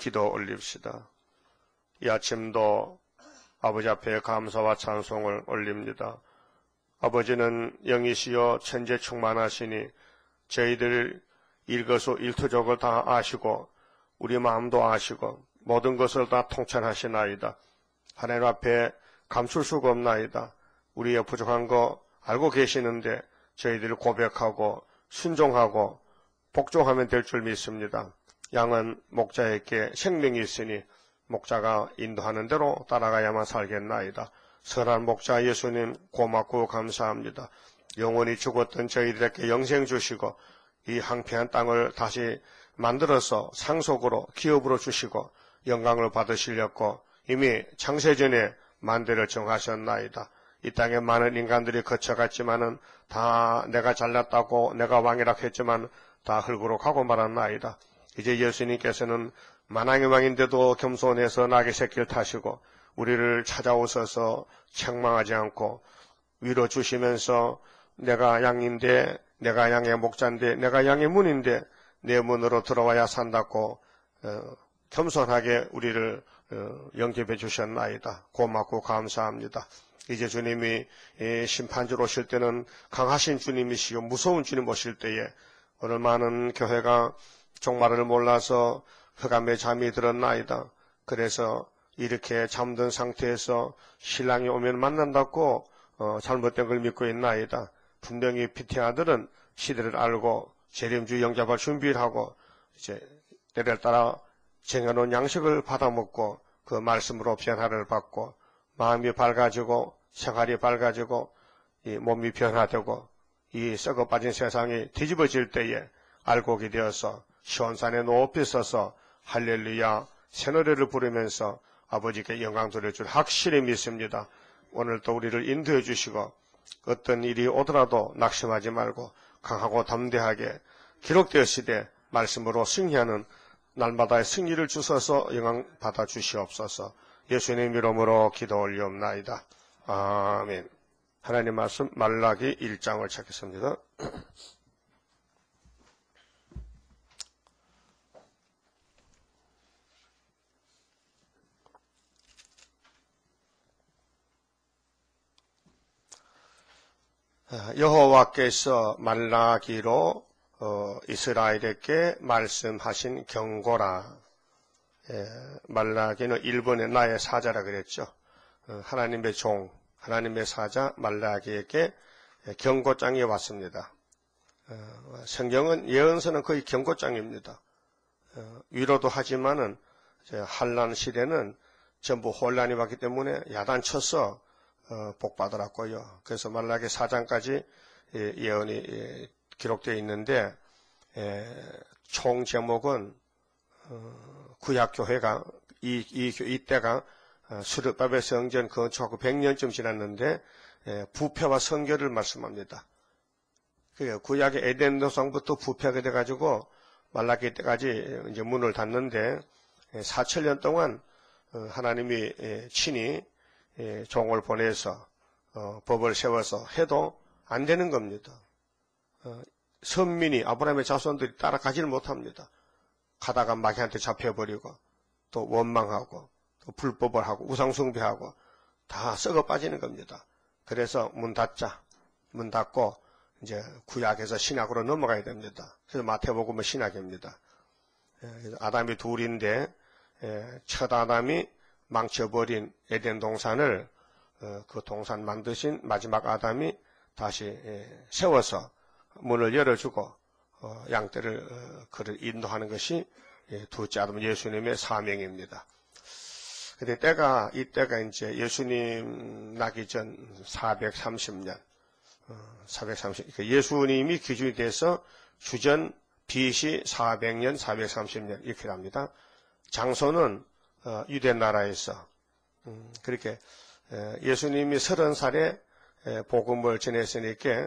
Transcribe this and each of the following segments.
기도 올립시다. 이 아침도 아버지 앞에 감사와 찬송을 올립니다. 아버지는 영이시여 천재 충만하시니 저희들 일거수일투족을 다 아시고 우리 마음도 아시고 모든 것을 다 통찰하시나이다. 하나님 앞에 감출 수가 없나이다. 우리의 부족한 거 알고 계시는데 저희들이 고백하고 순종하고 복종하면 될 줄 믿습니다. 양은 목자에게 생명이 있으니 목자가 인도하는 대로 따라가야만 살겠나이다. 선한 목자 예수님 고맙고 감사합니다. 영원히 죽었던 저희들에게 영생 주시고 이 황폐한 땅을 다시 만들어서 상속으로 기업으로 주시고 영광을 받으시려고 이미 창세전에 만대를 정하셨나이다. 이 땅에 많은 인간들이 거쳐갔지만은 다 내가 잘났다고 내가 왕이라 했지만 다 흙으로 가고 말았나이다. 이제 예수님께서는 만왕의 왕인데도 겸손해서 낙의 새끼를 타시고 우리를 찾아오셔서 책망하지 않고 위로 주시면서 내가 양인데 내가 양의 목자인데 내가 양의 문인데 내 문으로 들어와야 산다고 겸손하게 우리를 영접해 주셨나이다. 고맙고 감사합니다. 이제 주님이 심판주로 오실 때는 강하신 주님이시요 무서운 주님 오실 때에 오늘 많은 교회가 종말을 몰라서 흑암에 잠이 들었나이다. 그래서 이렇게 잠든 상태에서 신랑이 오면 만난다고 잘못된 걸 믿고 있나이다. 분명히 피티 아들은 시대를 알고 재림주 영접할 준비를 하고 이제 때를 따라 정해놓은 양식을 받아먹고 그 말씀으로 변화를 받고 마음이 밝아지고 생활이 밝아지고 이 몸이 변화되고 이 썩어 빠진 세상이 뒤집어질 때에 알곡이 되어서 시온산에 높이 서서 할렐루야 새 노래를 부르면서 아버지께 영광 돌려줄 확실히 믿습니다. 오늘 또 우리를 인도해 주시고 어떤 일이 오더라도 낙심하지 말고 강하고 담대하게 기록되었으되 말씀으로 승리하는 날마다의 승리를 주셔서 영광 받아 주시옵소서. 예수님 이름으로 기도 올리옵나이다. 아멘. 하나님 말씀 말라기 1장을 찾겠습니다. 여호와께서 말라기로 이스라엘에게 말씀하신 경고라. 말라기는 일본의 나의 사자라 그랬죠. 하나님의 종, 하나님의 사자 말라기에게 경고장이 왔습니다. 성경은 예언서는 거의 경고장입니다. 위로도 하지만은 환란 시대는 전부 혼란이 왔기 때문에 야단쳐서 복받으라고요. 그래서 말라기 4장까지 예언이 기록되어 있는데 총 제목은 구약교회가 이때가 수르바벨 성전 건축하고 100년쯤 지났는데 부패와 성결을 말씀합니다. 구약의 에덴 도상부터 부패가 돼가지고 말라기 때까지 이제 문을 닫는데 4,000년 동안 하나님이 친히 종을 보내서 법을 세워서 해도 안 되는 겁니다. 선민이 아브라함의 자손들이 따라가지를 못합니다. 가다가 마귀한테 잡혀버리고 또 원망하고 또 불법을 하고 우상숭배하고 다 썩어 빠지는 겁니다. 그래서 문 닫고 이제 구약에서 신약으로 넘어가야 됩니다. 그래서 마태복음은 신약입니다. 아담이 둘인데 첫 아담이 망쳐버린 에덴 동산을 그 동산 만드신 마지막 아담이 다시 세워서 문을 열어주고 양떼를 그를 인도하는 것이 둘째 아담 예수님의 사명입니다. 근데 이때가 이제 예수님 나기 전 430년, 예수님이 기준이 돼서 주전 BC 400년, 430년 이렇게 합니다. 장소는 유대 나라에서 그렇게 예수님이 30살에 복음을 전했으니까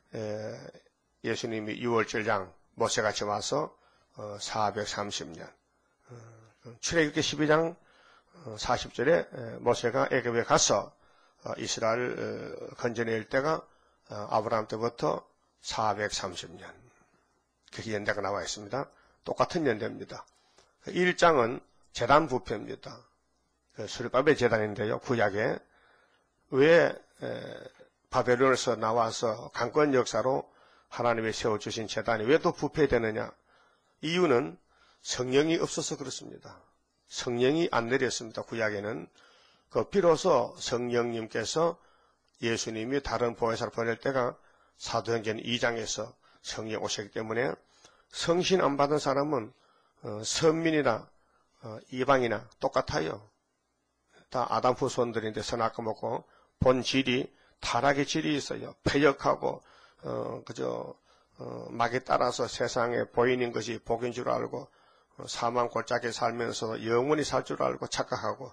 예수님이 6월절 양 모세같이 와서 430년 출애굽기 12장 40절에 모세가 애굽에 가서 이스라엘 건져낼 때가 아브라함 때부터 430년 그게 연대가 나와 있습니다. 똑같은 연대입니다. 1장은 제단 부패입니다. 수르바벨 제단인데요. 구약에 왜 바벨론에서 나와서 강권 역사로 하나님이 세워주신 제단이 왜 또 부패되느냐? 이유는 성령이 없어서 그렇습니다. 성령이 안 내렸습니다. 구약에는. 비로소 성령님께서 예수님이 다른 보혜사를 보낼 때가 사도행전 2장에서 성령 오셨기 때문에 성신 안 받은 사람은 선민이나 이방이나 똑같아요. 다 아담 후손들인데 선악과 먹고 본질이 타락의 질이 있어요. 패역하고 막에 따라서 세상에 보이는 것이 복인 줄 알고 사망 골짜기에 살면서 영원히 살 줄 알고 착각하고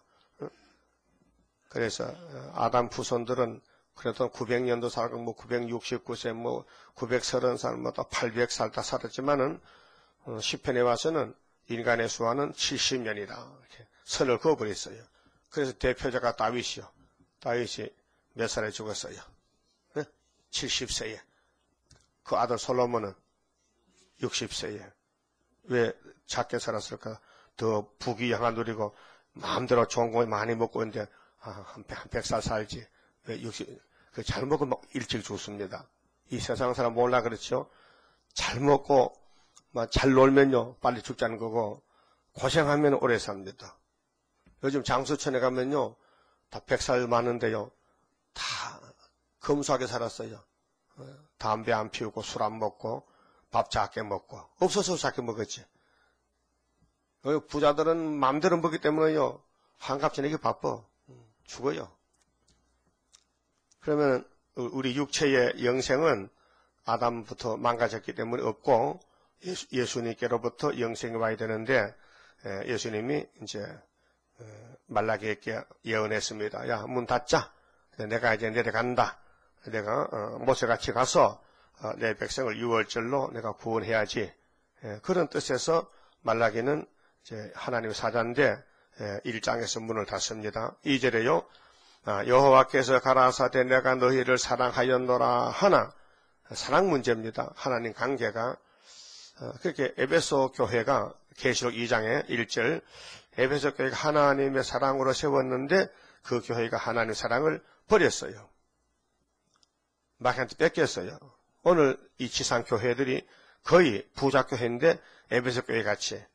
그래서 아담 후손들은 그래도 900년도 살고 969세 930살 또 800살 다 살았지만은 시편에 와서는 인간의 수화는 70년이다. 이렇게 선을 그어버렸어요. 그래서 대표자가 다윗이요. 다윗이 몇 살에 죽었어요? 네? 70세에. 그 아들 솔로몬은 60세에. 왜 작게 살았을까? 더 부귀영화 누리고 마음대로 좋은 거 많이 먹고 있는데 한 100살 살지. 왜 60? 잘 먹으면 일찍 죽습니다. 이 세상 사람 몰라 그렇죠? 잘 먹고 잘 놀면요 빨리 죽자는 거고 고생하면 오래 삽니다. 요즘 장수천에 가면요 다 100살 많은데요 다 검소하게 살았어요. 담배 안 피우고 술 안 먹고 밥 작게 먹고 없어서 작게 먹었지. 부자들은 마음대로 먹기 때문에요 한갑 지내기 바빠. 죽어요. 그러면 우리 육체의 영생은 아담부터 망가졌기 때문에 없고 예수님께로부터 영생이 와야 되는데 예수님이 이제 말라기에게 예언했습니다. 야, 문 닫자. 내가 이제 내려간다. 내가 모세같이 가서 내 백성을 유월절로 내가 구원해야지. 그런 뜻에서 말라기는 이제 하나님의 사자인데 1장에서 문을 닫습니다. 2절에요. 여호와께서 가라사대 내가 너희를 사랑하였노라 하나 사랑 문제입니다. 하나님 관계가 그렇게 에베소 교회가 계시록 2장의 1절 에베소 교회가 하나님의 사랑으로 세웠는데 그 교회가 하나님의 사랑을 버렸어요. 마귀한테 뺏겼어요. 오늘 이 지상 교회들이 거의 부자 교회인데 에베소 교회 같이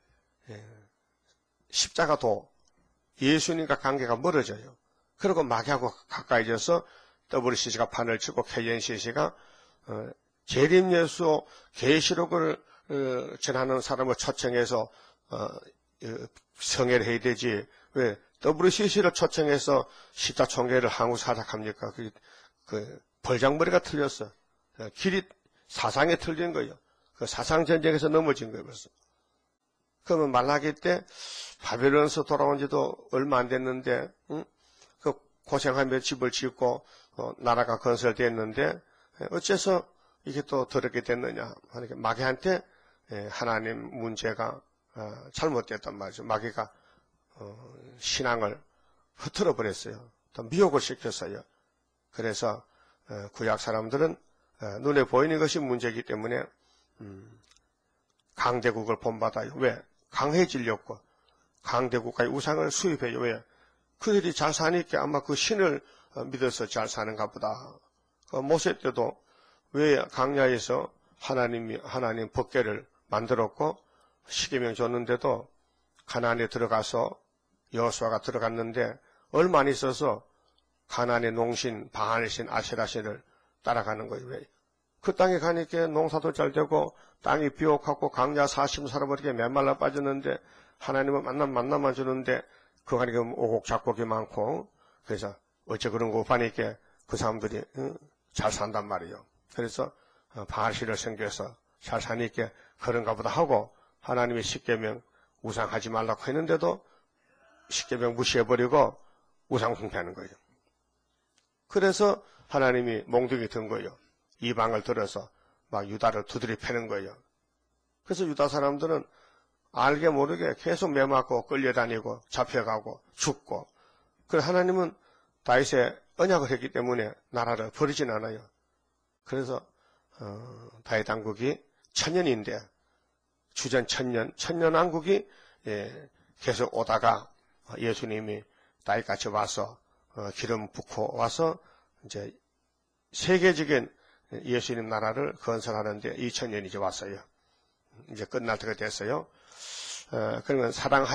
십자가도 예수님과 관계가 멀어져요. 그리고 마귀하고 가까이져서 WCC가 판을 치고 KNCC가 재림예수 계시록을 전하는 사람을 초청해서 성회를 해야 되지 왜 WCC를 초청해서 십자총회를 한국 사작합니까? 그 벌장머리가 틀렸어. 길이 사상에 틀린 거예요. 그 사상 전쟁에서 넘어진 거예요. 벌써. 그러면 말라기 때 바벨론에서 돌아온 지도 얼마 안 됐는데 그 고생하며 집을 짓고 나라가 건설됐는데 어째서 이게 또 더럽게 됐느냐 하니까 마귀한테 하나님 문제가 잘못됐단 말이죠. 마귀가 신앙을 흐트러 버렸어요. 또 미혹을 시켰어요. 그래서 구약 사람들은 눈에 보이는 것이 문제이기 때문에 강대국을 본받아요. 왜? 강해지려고 강대국가의 우상을 수입해요. 왜? 그들이 잘 사니까 아마 그 신을 믿어서 잘 사는가 보다. 모세 때도 왜 광야에서 하나님 법궤를 만들었고 십계명 줬는데도 가나안에 들어가서 여호수아가 들어갔는데 얼마 안 있어서 가나안의 농신, 바알신, 아세라신을 따라가는 거예요. 왜? 그 땅에 가니까 농사도 잘 되고 땅이 비옥하고 강야 40 살아버리게 메말라 빠졌는데 하나님은 만나만 주는데 그 가니까 오곡작곡이 많고 그래서 어째 그런 거 하니까 그 사람들이 잘 산단 말이에요. 그래서 바알신을 섬겨서 잘 사니까 그런가 보다 하고 하나님의 십계명 우상하지 말라고 했는데도 십계명 무시해버리고 우상 숭배하는 거예요. 그래서 하나님이 몽둥이 든 거예요. 이방을 들어서 막 유다를 두드려 패는 거예요. 그래서 유다 사람들은 알게 모르게 계속 매맞고 끌려다니고 잡혀가고 죽고 그래서 하나님은 다윗의 언약을 했기 때문에 나라를 버리진 않아요. 그래서 다윗 왕국이 1000년인데 주전 1000년 왕국이 계속 오다가 예수님이 다윗같이 와서 기름 붓고 와서 이제 세계적인 예수님 나라를 건설하는데 2000년이 이제 왔어요. 이제 끝날 때가 됐어요. 그러면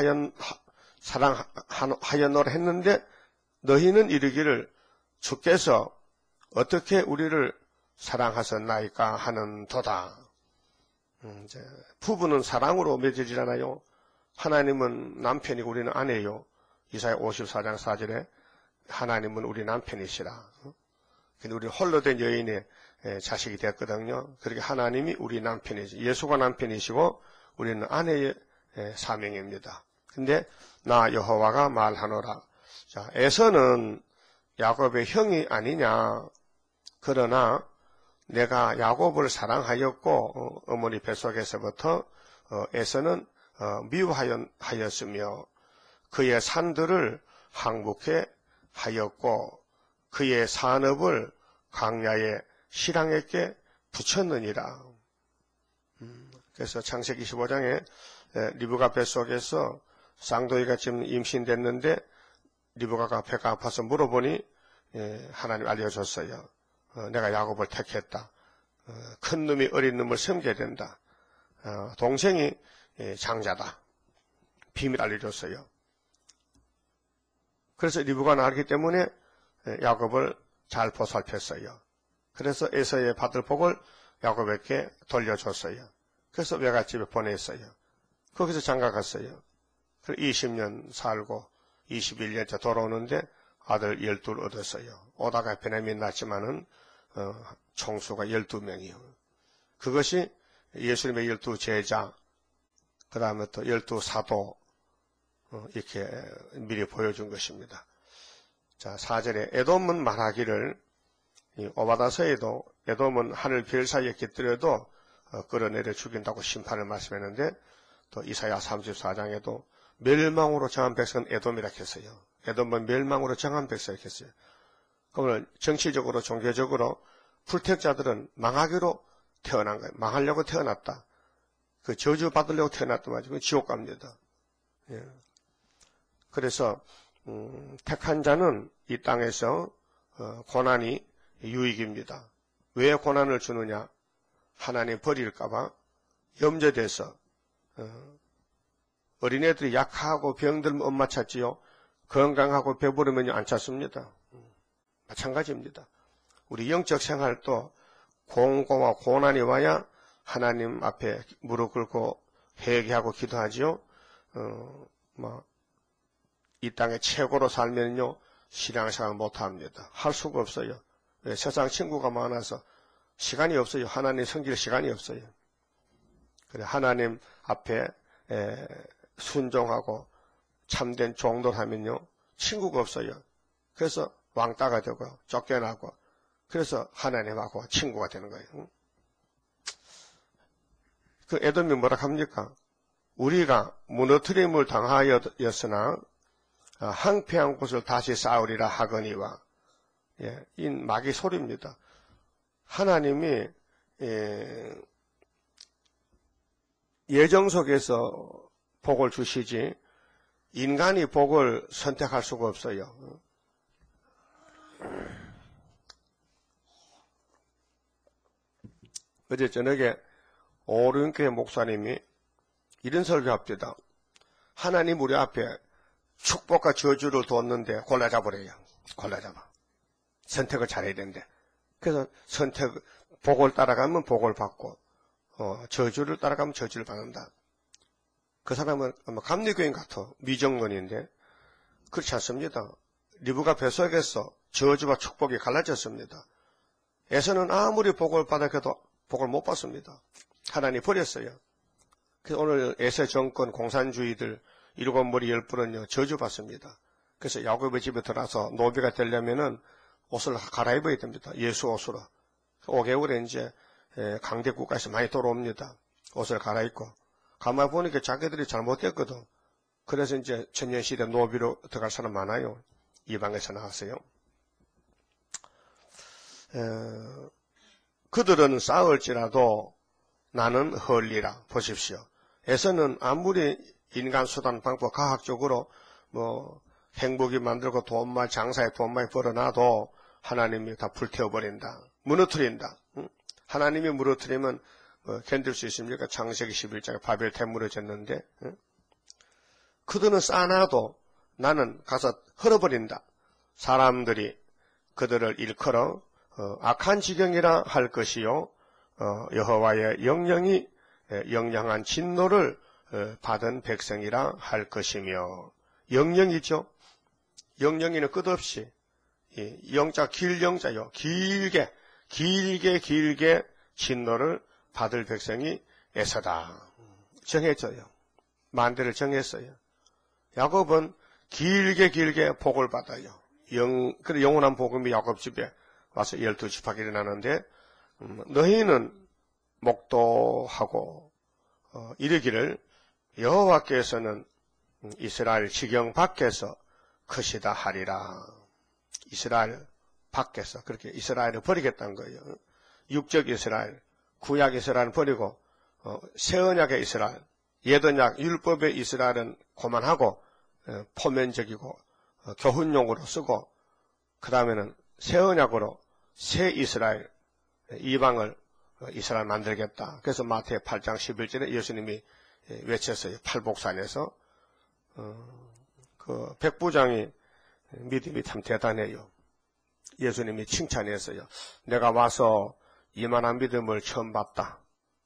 사랑하였노라 했는데 너희는 이르기를 주께서 어떻게 우리를 사랑하셨나이까 하는도다. 이제 부부는 사랑으로 맺어지잖아요. 하나님은 남편이고 우리는 아내요. 이사야 54장 4절에 하나님은 우리 남편이시라. 근데 우리 홀로 된 여인의 자식이 됐거든요. 그렇게 하나님이 우리 남편이지. 예수가 남편이시고 우리는 아내의 사명입니다. 근데 나 여호와가 말하노라. 자, 에서는 야곱의 형이 아니냐. 그러나 내가 야곱을 사랑하였고 어머니 뱃속에서부터 에서는 미워하였으며 그의 산들을 항복해 하였고 그의 산업을 광야의 실랑에게 붙였느니라. 그래서 창세기 25장에 리브가 뱃속에서 쌍둥이가 지금 임신됐는데 리브가가 배가 아파서 물어보니 하나님 알려줬어요. 내가 야곱을 택했다. 큰 놈이 어린 놈을 섬겨야 된다. 동생이 장자다. 비밀 알려줬어요. 그래서 리브가는 알기 때문에 야곱을 잘 보살폈어요. 그래서 에서의 받을 복을 야곱에게 돌려줬어요. 그래서 외갓집에 보냈어요. 거기서 장가갔어요. 20년 살고 21년째 돌아오는데 아들 12을 얻었어요. 오다가 베냐민 낳지만은 총수가 12명이요. 그것이 예수님의 12 제자, 그 다음에 또 12 사도, 이렇게 미리 보여준 것입니다. 자, 4절에 에돔은 말하기를, 오바다서에도 에돔은 하늘 별 사이에 깃들여도 끌어내려 죽인다고 심판을 말씀했는데, 또 이사야 34장에도 멸망으로 정한 백성은 에돔이라 했어요. 에돔은 멸망으로 정한 백성이라 했어요. 그러면 정치적으로, 종교적으로 불택자들은 망하기로 태어난 거예요. 망하려고 태어났다. 그 저주 받으려고 태어났단 말이죠. 지옥 갑니다. 예. 그래서 택한 자는 이 땅에서 고난이 유익입니다. 왜 고난을 주느냐? 하나님 버릴까봐 염려돼서 어린애들이 약하고 병들면 엄마 찾지요. 건강하고 배부르면 안 찾습니다. 마찬가지입니다. 우리 영적 생활도 공고와 고난이 와야 하나님 앞에 무릎 꿇고 회개하고 기도하지요. 이 땅에 최고로 살면요 신앙생활 못합니다. 할 수가 없어요. 세상 친구가 많아서 시간이 없어요. 하나님 섬길 시간이 없어요. 그래 하나님 앞에 순종하고 참된 종도를 하면요 친구가 없어요. 그래서 왕따가 되고 쫓겨나고 그래서 하나님하고 친구가 되는 거예요. 그 에돔이 뭐라 합니까? 우리가 무너뜨림을 당하였으나 항폐한 곳을 다시 쌓으리라 하거니와. 예, 이 마귀 소리입니다. 하나님이 예정 속에서 복을 주시지 인간이 복을 선택할 수가 없어요. 어제 저녁에 오륜교회 목사님이 이런 설교합니다. 하나님 우리 앞에 축복과 저주를 뒀는데 골라잡으래요. 골라잡아. 선택을 잘해야 되는데. 그래서 복을 따라가면 복을 받고, 저주를 따라가면 저주를 받는다. 그 사람은 아마 감리교인 같아. 미정론인데. 그렇지 않습니다. 리브가 뱃속에서 저주와 축복이 갈라졌습니다. 에서는 아무리 복을 받아도 복을 못 받습니다. 하나님 버렸어요. 그래서 오늘 에서 정권 공산주의들 일곱 머리 열 뿔은요 저주받습니다. 그래서 야곱의 집에 들어와서 노비가 되려면은 옷을 갈아입어야 됩니다. 예수 옷으로. 5개월에 이제 강대국가에서 많이 돌아옵니다. 옷을 갈아입고. 가만히 보니까 자기들이 잘못됐거든. 그래서 이제 천년시대 노비로 들어갈 사람 많아요. 이방에서 나왔어요. 그들은 싸울지라도 나는 헐리라. 보십시오. 에서는 아무리 인간 수단 방법 과학적으로 뭐 행복이 만들고 장사에 돈 많이 벌어놔도 하나님이 다 불태워버린다. 무너뜨린다. 하나님이 무너뜨리면 견딜 수 있습니까? 창세기 11장에 바벨탑 무너졌는데 그들은 쌓아놔도 나는 가서 헐어버린다. 사람들이 그들을 일컬어 악한 지경이라 할 것이요 여호와의 영영이 영영한 진노를 받은 백성이라 할 것이며 영영이죠. 영영이는 끝없이 영자 길영자요. 길게 진노를 받을 백성이 에서다. 정해져요. 만대를 정했어요. 야곱은 길게 복을 받아요. 영원한 복음이 야곱 집에 와서 12지파가 일어나는데 너희는 목도하고 이르기를 여호와께서는 이스라엘 지경 밖에서 크시다 하리라. 이스라엘 밖에서 그렇게 이스라엘을 버리겠다는 거예요. 육적 이스라엘, 구약 이스라엘은 버리고 새 언약의 이스라엘, 옛 언약 율법의 이스라엘은 고만하고 포면적이고 교훈용으로 쓰고 그 다음에는 새 언약으로 새 이스라엘, 이방을 이스라엘 만들겠다. 그래서 마태 8장 11절에 예수님이 외쳤어요. 팔복산에서 그 백부장이 믿음이 참 대단해요. 예수님이 칭찬했어요. 내가 와서 이만한 믿음을 처음 봤다.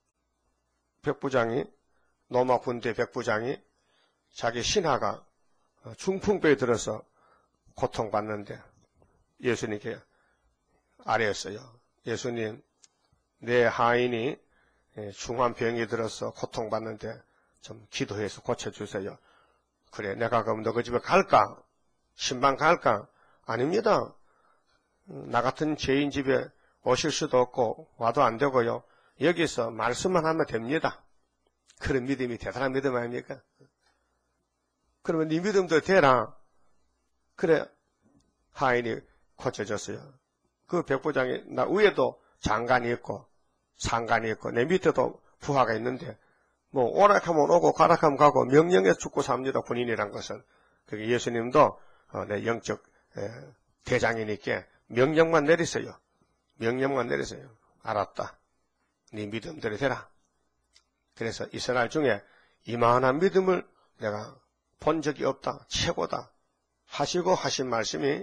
백부장이 로마 군대 백부장이 자기 신하가 중풍병에 들어서 고통받는데 예수님께 아뢰었어요. 예수님, 내 하인이 중한 병이 들어서 고통받는데 좀 기도해서 고쳐주세요. 그래, 내가 그럼 너 그 집에 갈까? 신방 갈까? 아닙니다. 나 같은 죄인 집에 오실 수도 없고 와도 안 되고요. 여기서 말씀만 하면 됩니다. 그런 믿음이 대단한 믿음 아닙니까? 그러면 네 믿음도 되라. 그래, 하인이 고쳐졌어요. 그 백부장이 나 위에도 장관이 있고 상관이 있고 내 밑에도 부하가 있는데 뭐 오락하면 오고 가락하면 가고 명령에 죽고 삽니다. 군인이란 것은. 그게 예수님도 내 영적 대장이니까 명령만 내리세요. 명령만 내리세요. 알았다. 네 믿음대로 되라. 그래서 이스라엘 중에 이만한 믿음을 내가 본 적이 없다. 최고다. 하시고 하신 말씀이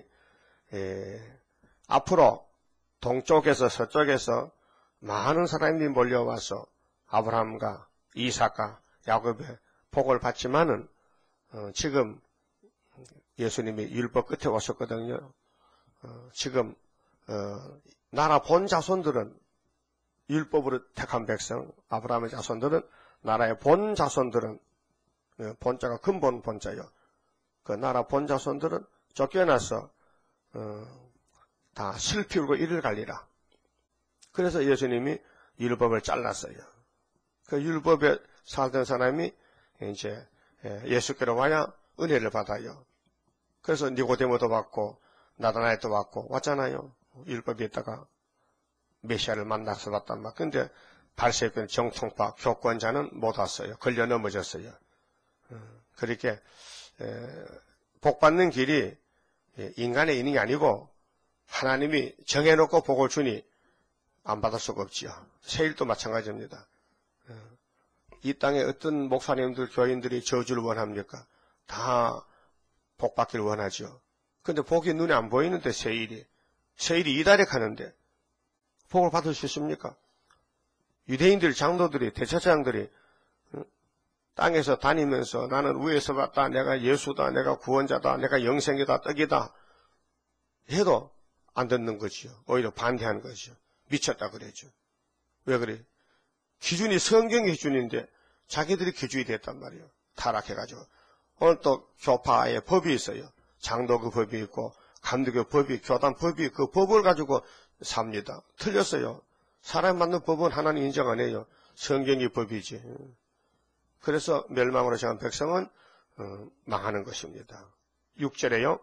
앞으로 동쪽에서 서쪽에서 많은 사람이 몰려와서 아브라함과 이삭과 야곱의 복을 받지만은 지금 예수님이 율법 끝에 오셨거든요. 지금 나라 본 자손들은 율법으로 택한 백성, 아브라함의 자손들은 나라의 본 자손들은 본자가 근본 본자요. 그 나라 본 자손들은 쫓겨나서 다 슬피우고 이를 갈리라. 그래서 예수님이 율법을 잘랐어요. 그 율법에 살던 사람이 이제 예수께로 와야 은혜를 받아요. 그래서 니고데모도 받고 나다나엘도 받고 왔잖아요. 율법에 있다가 메시아를 만나서 왔단 말. 근데 바리새인 정통파 교권자는 못 왔어요. 걸려 넘어졌어요. 그렇게 복 받는 길이 인간의 있는 게 아니고 하나님이 정해놓고 복을 주니 안 받을 수가 없지요. 세일도 마찬가지입니다. 이 땅에 어떤 목사님들, 교인들이 저주를 원합니까? 다 복 받기를 원하죠. 근데 복이 눈에 안 보이는데 세일이 이달에 가는데 복을 받을 수 있습니까? 유대인들, 장로들이, 대제사장들이 땅에서 다니면서 나는 위에서 봤다, 내가 예수다, 내가 구원자다, 내가 영생이다, 떡이다 해도 안 듣는 거지요. 오히려 반대하는 거죠. 미쳤다 그랬죠. 왜 그래? 기준이 성경의 기준인데 자기들이 기준이 됐단 말이에요. 타락해가지고. 오늘 또 교파의 법이 있어요. 장로교 법이 있고 감리교 법이, 교단 법이, 그 법을 가지고 삽니다. 틀렸어요. 사람 만든 법은 하나님 인정 안 해요. 성경이 법이지. 그래서 멸망으로 향한 백성은 망하는 것입니다. 6절에요.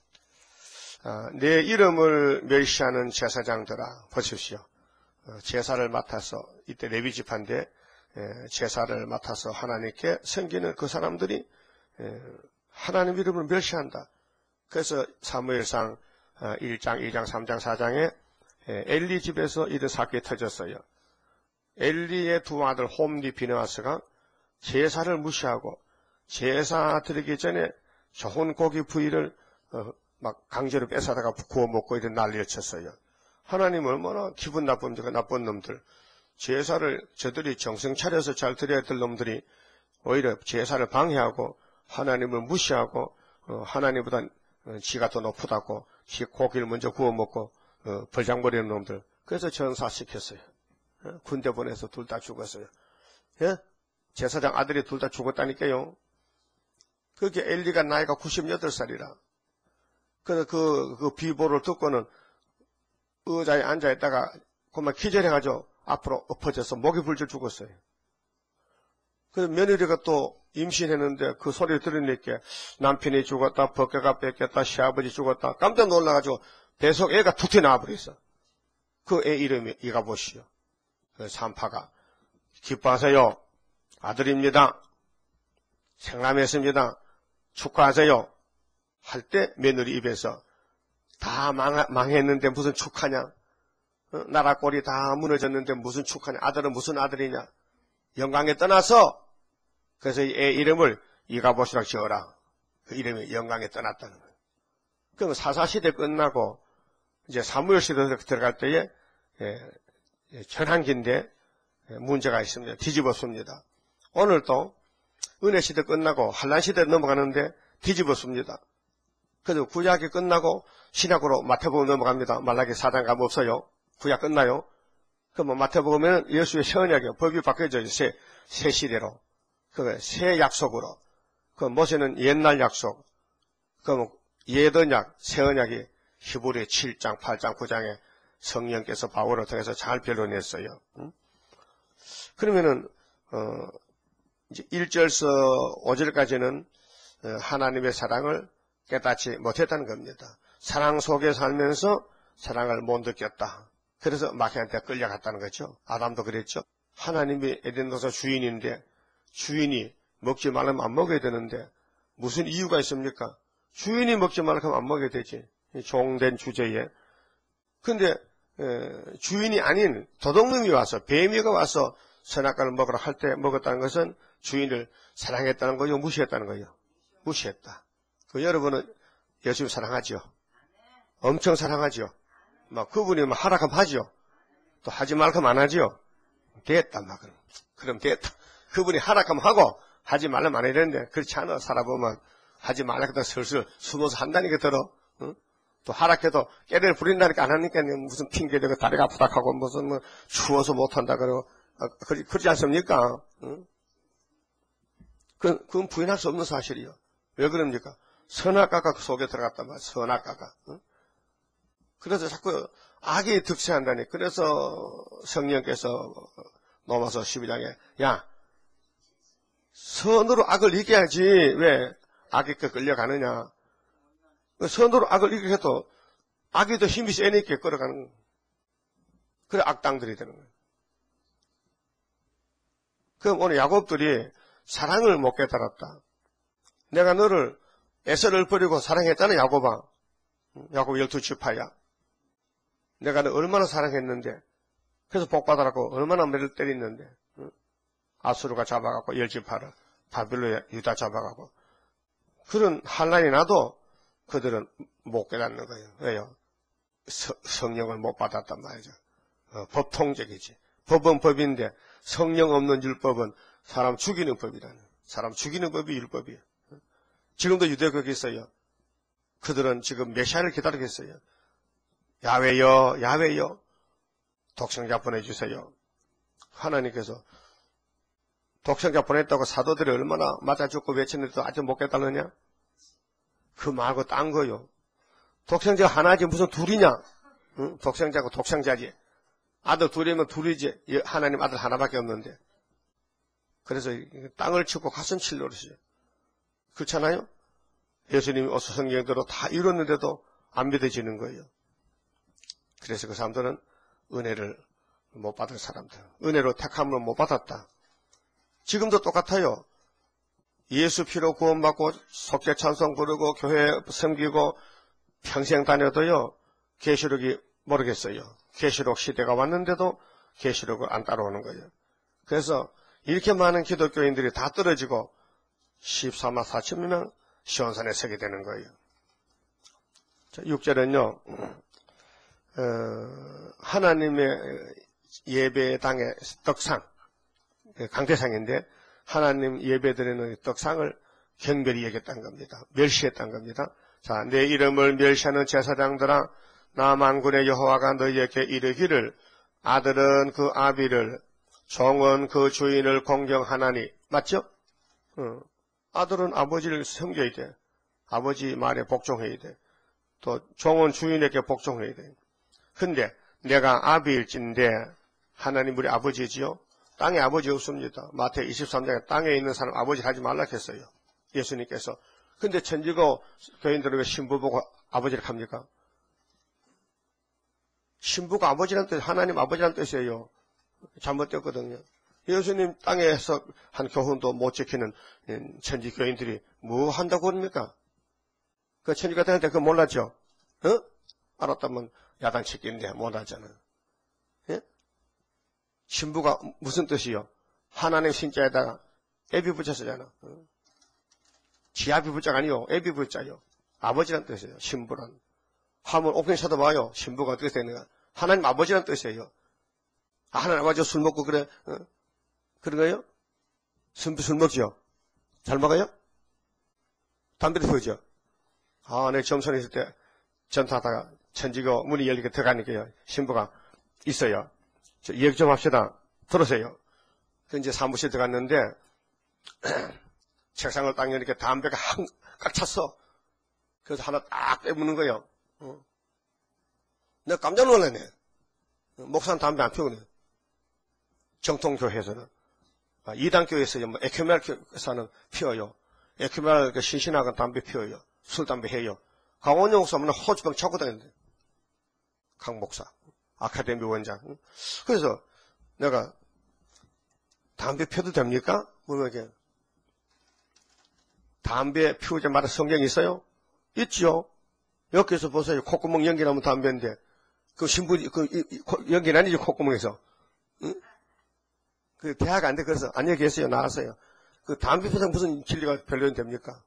내 이름을 멸시하는 제사장들아 보십시오. 제사를 맡아서 이때 레위지파인데 제사를 맡아서 하나님께 섬기는 그 사람들이 하나님 이름을 멸시한다. 그래서 사무엘상 1장, 2장, 3장, 4장에 엘리 집에서 이런 사건이 터졌어요. 엘리의 두 아들 홈리, 비느하스가 제사를 무시하고 제사 드리기 전에 좋은 고기 부위를 막 강제로 뺏어다가 구워 먹고 이런 난리를 쳤어요. 하나님 얼마나 기분 나쁩니까? 나쁜 놈들. 제사를 저들이 정성 차려서 잘 드려야 될 놈들이 오히려 제사를 방해하고 하나님을 무시하고 하나님보다 지가 더 높다고 지 고기를 먼저 구워 먹고 벌장버리는 놈들. 그래서 전사시켰어요. 군대 보내서 둘 다 죽었어요. 예? 제사장 아들이 둘 다 죽었다니까요. 그게 엘리가 나이가 98살이라. 그래서 그 비보를 듣고는 의자에 앉아있다가 그만 기절해가지고 앞으로 엎어져서 목이 불져 죽었어요. 그래서 며느리가 또 임신했는데 그 소리를 들으니까 남편이 죽었다, 벗개가 뺏겼다, 시아버지 죽었다. 깜짝 놀라가지고 배속 애가 툭 튀어나와버렸어. 그 애 이름이 이가봇이요. 그 산파가 기뻐하세요. 아들입니다. 생남했습니다. 축하하세요. 할 때 며느리 입에서 다 망했는데 무슨 축하냐? 나라 꼴이 다 무너졌는데 무슨 축하냐? 아들은 무슨 아들이냐? 영광에 떠나서 그래서 애 이름을 이가봇이라고 지어라. 그 이름이 영광에 떠났다는 거예요. 그럼 사사시대 끝나고 이제 사무엘 시대 들어갈 때에 전환기인데 문제가 있습니다. 뒤집었습니다. 오늘도 은혜 시대 끝나고 한란 시대 넘어가는데 뒤집었습니다. 그래서 구약이 끝나고 신약으로 마태복음 넘어갑니다. 말라기 4장 가면 없어요. 구약 끝나요. 그럼 마태복음에는 예수의 새 언약이요. 법이 바뀌어져요. 새 시대로. 새 약속으로. 그 모세는 옛날 약속. 그럼 옛 언약, 새 언약이 히브리 7장, 8장, 9장에 성령께서 바울을 통해서 잘 변론했어요. 그러면은 이제 1절서 5절까지는 하나님의 사랑을 깨닫지 못했다는 겁니다. 사랑 속에 살면서 사랑을 못 느꼈다. 그래서 마귀한테 끌려갔다는 거죠. 아담도 그랬죠. 하나님이 에덴 동산 주인인데 주인이 먹지 말라면 안 먹어야 되는데 무슨 이유가 있습니까? 주인이 먹지 말라면 안 먹어야 되지. 종된 주제에. 근데 주인이 아닌 도둑놈이 와서 뱀이가 와서 선악과를 먹으라 할 때 먹었다는 것은 주인을 사랑했다는 거요, 무시했다는 거요. 무시했다. 여러분은 예수님 사랑하죠? 엄청 사랑하죠? 막 그분이 하라고 하면 하죠? 또 하지 말고 안 하죠? 됐다, 막. 그럼 됐다. 그분이 하라고 하면 하고 하지 말라면 안 해야 되는데 그렇지 않아. 살아보면 하지 말라고 해도 슬슬 숨어서 한다니까 들어. 응? 또 하락해도 깨를 부린다니까 안 하니까 무슨 핑계대고 다리가 아프다 하고 무슨 뭐 추워서 못한다 그러고 그러지 않습니까? 응? 그건 부인할 수 없는 사실이요. 왜 그럽니까? 선악과가 그 속에 들어갔단 말이야. 선악과가. 응? 그래서 자꾸 악이 득세한다니. 그래서 성령께서 로마서 12장에 야 선으로 악을 이겨야지 왜 악에게 끌려가느냐. 선으로 악을 이겨도 악이 더 힘이 세니까 끌어가는 거예요. 그래 악당들이 되는 거예요. 그럼 오늘 야곱들이 사랑을 못 깨달았다. 내가 너를 에서를 버리고 사랑했잖아, 야곱아. 야곱 12지파야. 내가 너 얼마나 사랑했는데, 그래서 복받으라고 얼마나 매를 때렸는데, 아수르가 잡아갖고 10지파를, 바빌로에 유다 잡아가고. 그런 환란이 나도 그들은 못 깨닫는 거예요. 왜요? 성령을 못 받았단 말이죠. 법통적이지. 법은 법인데 성령 없는 율법은 사람 죽이는 법이라는. 사람 죽이는 법이 율법이에요. 지금도 유대국이 있어요. 그들은 지금 메시아를 기다리겠어요. 야훼여, 야훼여, 독생자 보내주세요. 하나님께서 독생자 보냈다고 사도들이 얼마나 맞아 죽고 외치는데도 아직 못 깨달느냐? 그 말고 딴 거요. 독생자가 하나지 무슨 둘이냐? 응? 독생자고 독생자지. 아들 둘이면 둘이지. 하나님 아들 하나밖에 없는데. 그래서 땅을 치고 가슴 칠 노릇이에요. 그렇잖아요? 예수님이 어서 성경대로 다 이뤘는데도 안 믿어지는 거예요. 그래서 그 사람들은 은혜를 못 받은 사람들. 은혜로 택함을 못 받았다. 지금도 똑같아요. 예수 피로 구원받고 속죄 찬송 부르고 교회 섬기고 평생 다녀도요. 계시록이 모르겠어요. 계시록 시대가 왔는데도 계시록을 안 따라오는 거예요. 그래서 이렇게 많은 기독교인들이 다 떨어지고 14만 4천 명 시온산에 서게 되는 거예요. 6절은요. 하나님의 예배당의 떡상, 강대상인데 하나님 예배드리는 떡상을 경별히 여겼다는 겁니다. 멸시했다는 겁니다. 자, 내 이름을 멸시하는 제사장들아, 나 만군의 여호와가 너희에게 이르기를 아들은 그 아비를, 종은 그 주인을 공경하나니. 맞죠? 아들은 아버지를 섬겨야 돼. 아버지 말에 복종해야 돼. 또 종은 주인에게 복종해야 돼. 근데 내가 아비일진데 하나님 우리 아버지지요? 땅에 아버지 없습니다. 마태복음 23장에 땅에 있는 사람 아버지 하지 말라 했어요. 예수님께서. 근데 천지고 교인들은 왜 신부 보고 아버지를 합니까? 신부가 아버지란 뜻, 하나님 아버지란 뜻이에요. 잘못됐거든요. 예수님 땅에서 한 교훈도 못 지키는 천지 교인들이 뭐 한다고 그럽니까? 그 천지가 되는데 그거 몰랐죠? 알았다면 야단치기인데 못하잖아. 예? 신부가 무슨 뜻이요? 하나님 신자에다가 애비 붙였잖아. 지아비 붙자가 아니요. 애비 붙자요. 아버지란 뜻이에요. 신부란. 한번 옥행 찾아봐요. 신부가 어떻게 되는가. 하나님 아버지란 뜻이에요. 아, 하나님 아버지가 술 먹고 그래. 그런 거예요? 술 먹죠? 잘 먹어요? 담배도 피우죠? 아, 내 점선에 있을 때 전투하다가 천지고 문이 열리게 들어가니까요. 신부가 있어요. 얘기 좀 합시다. 들으세요. 그 이제 사무실 들어갔는데 책상을 딱 여니까 담배가 꽉 찼어. 그래서 하나 딱 빼무는 거예요. 내가 깜짝 놀랐네. 목사는 담배 안 피우네. 정통교회에서는. 이단교회에서 뭐 에큐메랄교회에서는 피워요. 에큐메랄 그 신신학은 담배 피워요. 술, 담배 해요. 강원영 목사는 호주병 차고 다니는데. 강 목사. 아카데미 원장. 그래서 내가 담배 피워도 됩니까? 물어보게. 담배 피우자마자 성경이 있어요? 있죠. 여기서 보세요. 콧구멍 연기나면 담배인데. 그 신부, 연기 아니지, 콧구멍에서. 응? 그 대학 안 돼. 그래서 안 얘기했어요. 나왔어요. 그 담배 피우자 무슨 진리가 별로는 됩니까?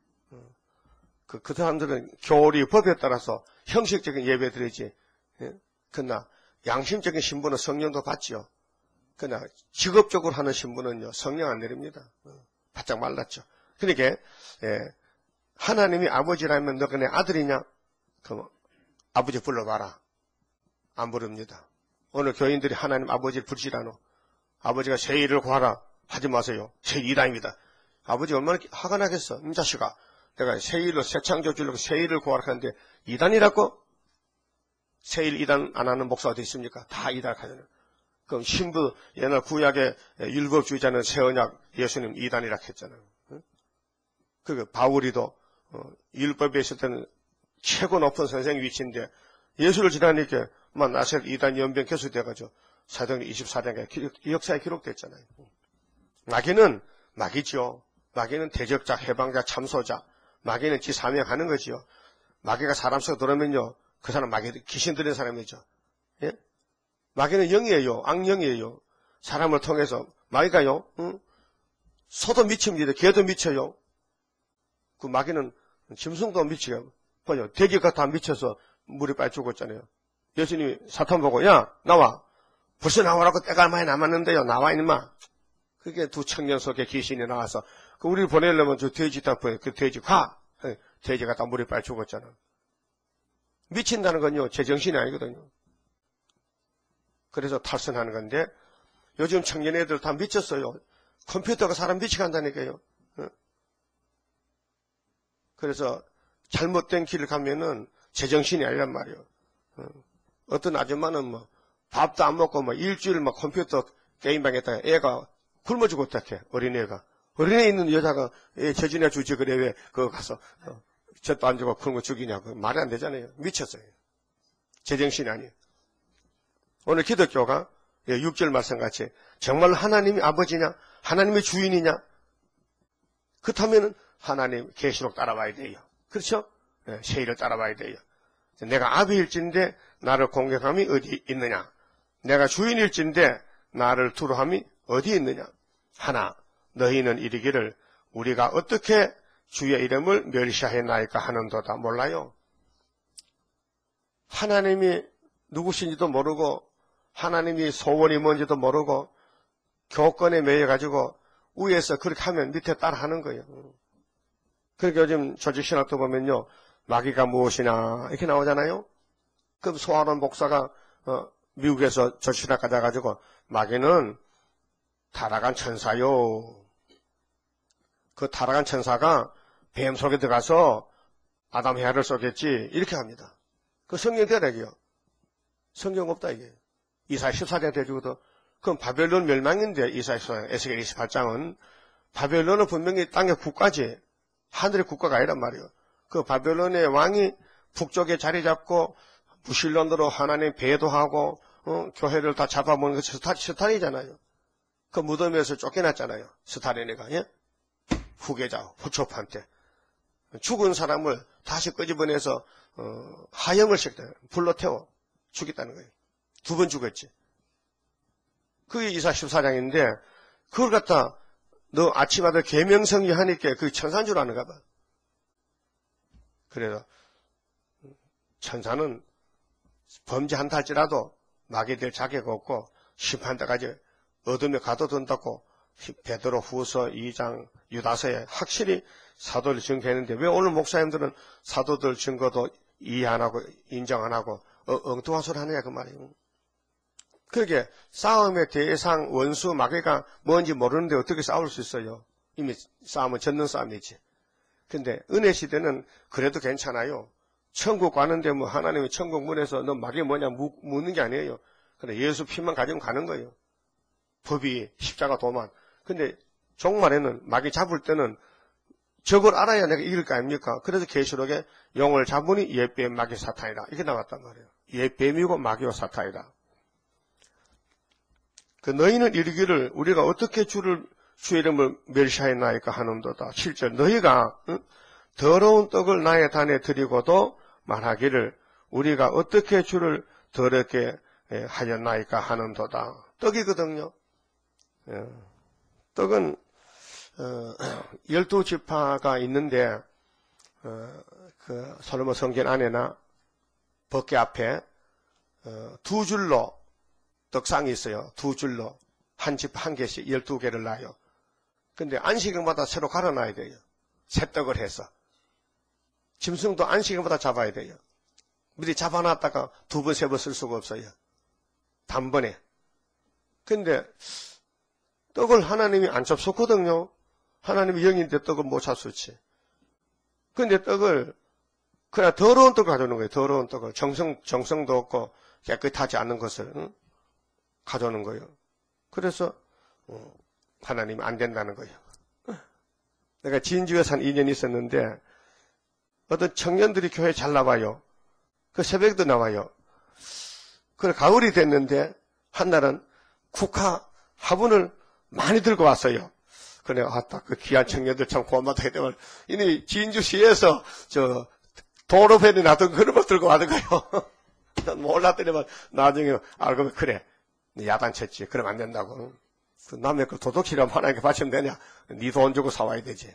그 사람들은 교리 법에 따라서 형식적인 예배 드리지. 예? 그러나 양심적인 신부는 성령도 받지요. 그러나 직업적으로 하는 신부는요, 성령 안 내립니다. 바짝 말랐죠. 그러니까, 하나님이 아버지라면 너가 내 아들이냐? 그럼 아버지 불러봐라. 안 부릅니다. 오늘 교인들이 하나님 아버지를 부르시라노. 아버지가 새 일을 구하라. 하지 마세요. 새 이단입니다. 아버지 얼마나 화가 나겠어. 이 자식아. 내가 새 일로 새 창조 주려고 새 일을 구하라 하는데 이단이라고? 새 일 이단 안 하는 목사가 어디 있습니까? 다 이단 하잖아요. 그럼 신부 옛날 구약의 율법주의자는 새 언약 예수님 이단이라 했잖아요. 그 바울이도 율법에 있을 때는 최고 높은 선생 위치인데 예수를 지나니까 나셋 이단 연변 교수돼가지고 사도행전 24장에 역사에 기록됐잖아요. 마귀는 마귀죠. 마귀는 대적자, 해방자, 참소자. 마귀는 지 사명하는 거지요. 마귀가 사람 속에 들어오면요, 그 사람 마귀 귀신 들린 사람이죠. 예? 마귀는 영이에요. 악령이에요. 사람을 통해서 마귀가요. 소도 미칩니다. 개도 미쳐요. 그 마귀는 짐승도 미치요. 보죠. 대기가 다 미쳐서 물이 빨리 죽었잖아요. 예수님이 사탄 보고 야 나와. 벌써 나오라고 때가 많이 남았는데요. 나와 임마. 그게 두 청년 속에 귀신이 나와서 그 우리를 보내려면 저 돼지 딱 보여. 그 돼지 가. 돼지가 다 물에 빨리 죽었잖아. 미친다는 건요. 제정신이 아니거든요. 그래서 탈선하는 건데 요즘 청년 애들 다 미쳤어요. 컴퓨터가 사람 미치게 한다니까요. 그래서 잘못된 길을 가면은 제정신이 아니란 말이에요. 어떤 아줌마는 뭐 밥도 안 먹고 뭐 일주일 막 컴퓨터 게임방에다가 애가 굶어 죽고 어떡해. 어린애가. 어린애 있는 여자가 애 재준해 주지 그래 왜 그거 가서 젖도 안 주고 그런 거 죽이냐고. 말이 안 되잖아요. 미쳤어요. 제정신이 아니에요. 오늘 기독교가 6절 말씀같이 정말 하나님이 아버지냐? 하나님의 주인이냐? 그렇다면 하나님 계시록 따라와야 돼요. 그렇죠? 세일을 따라와야 돼요. 내가 아비일진데 나를 공격함이 어디 있느냐? 내가 주인일진데 나를 두려함이 어디 있느냐? 하나, 너희는 이르기를 우리가 어떻게 주의 이름을 멸시하였나이까 하는도다. 몰라요. 하나님이 누구신지도 모르고 하나님이 소원이 뭔지도 모르고 교권에 매여가지고 위에서 그렇게 하면 밑에 따라하는 거예요. 그러니까 요즘 조직신학도 보면요. 마귀가 무엇이냐 이렇게 나오잖아요. 그럼 소아론 목사가 미국에서 조직신학 가져가지고 마귀는 타락한 천사요. 그 타락한 천사가 뱀 속에 들어가서 아담 해아를 쏘겠지 이렇게 합니다. 그 성경 대략이요. 성경 없다 이게. 이사야 14장 대주고도 그럼 바벨론 멸망인데 이사야 14장 에스겔 28장은 바벨론은 분명히 땅의 국가지 하늘의 국가가 아니란 말이에요. 그 바벨론의 왕이 북쪽에 자리 잡고 무신론으로 하나님 배도하고 교회를 다 잡아먹는 그 스타린이잖아요. 그 무덤에서 쫓겨났잖아요. 스타린이가 예? 후계자 후초판때 죽은 사람을 다시 끄집어내서 하염을 시켰다. 불로 태워 죽였다는 거예요. 2번 죽었지. 그게 이사야 14장인데 그걸 갖다 너 아침마다 계명성이 하니까 그게 천사인 줄 아는가 봐. 그래서 천사는 범죄한다 할지라도 마귀 될 자격 없고 심판대까지 어둠에 가둬둔다고 베드로 후서 2장 유다서에 확실히 사도를 증거했는데 왜 오늘 목사님들은 사도들 증거도 이해 안 하고 인정 안 하고 엉뚱한 소리 하느냐 그 말이에요. 그러게 싸움의 대상 원수 마귀가 뭔지 모르는데 어떻게 싸울 수 있어요. 이미 싸움은 졌는 싸움이지. 근데 은혜 시대는 그래도 괜찮아요. 천국 가는데 뭐 하나님이 천국 문에서 너 마귀 뭐냐 묻는 게 아니에요. 근데 예수 피만 가지면 가는 거예요. 법이 십자가 도만. 근데 종말에는 마귀 잡을 때는 적을 알아야 내가 이길 거 아닙니까? 그래서 계시록에 용을 잡으니 옛뱀 마귀 사탄이다. 이렇게 나왔단 말이에요. 옛뱀이고 마귀와 사탄이다. 그 너희는 이르기를 우리가 어떻게 주의 이름을 멸시하였나이까 하는도다. 7절 너희가 더러운 떡을 나의 단에 드리고도 말하기를 우리가 어떻게 주를 더럽게 하였나이까 하는도다. 떡이거든요. 떡은 12지파가 있는데 그 솔로몬 성전 안에나 법궤 앞에 2줄로 떡상이 있어요. 2줄로 한 집 한 개씩 12개를 놔요. 근데 안식일마다 새로 갈아놔야 돼요. 새 떡을 해서. 짐승도 안식일마다 잡아야 돼요. 미리 잡아놨다가 2번, 3번 쓸 수가 없어요. 단번에. 근데 떡을 하나님이 안 잡수거든요. 하나님이 영인데 떡을 못 잡수지. 근데 떡을 그냥 더러운 떡을 가져오는 거예요. 더러운 떡을. 정성도 없고 깨끗하지 않은 것을 가져오는 거예요. 그래서 하나님이 안 된다는 거예요. 내가 진주에서 한 2년 있었는데 어떤 청년들이 교회에 잘 나와요. 그 새벽에도 나와요. 그래 가을이 됐는데 한날은 국화 화분을 많이 들고 왔어요. 그래 아따 그 귀한 청년들 참 고맙다 했더니 이니 진주시에서 저 도로변에 놔둔 그런 걸 들고 와는 거예요. 몰랐더니만 나중에 알고 그래 야단쳤지. 그러면 안 된다고. 그 남의 그 도둑이라면 하나님께 바치면 되냐? 네 돈 주고 사와야 되지.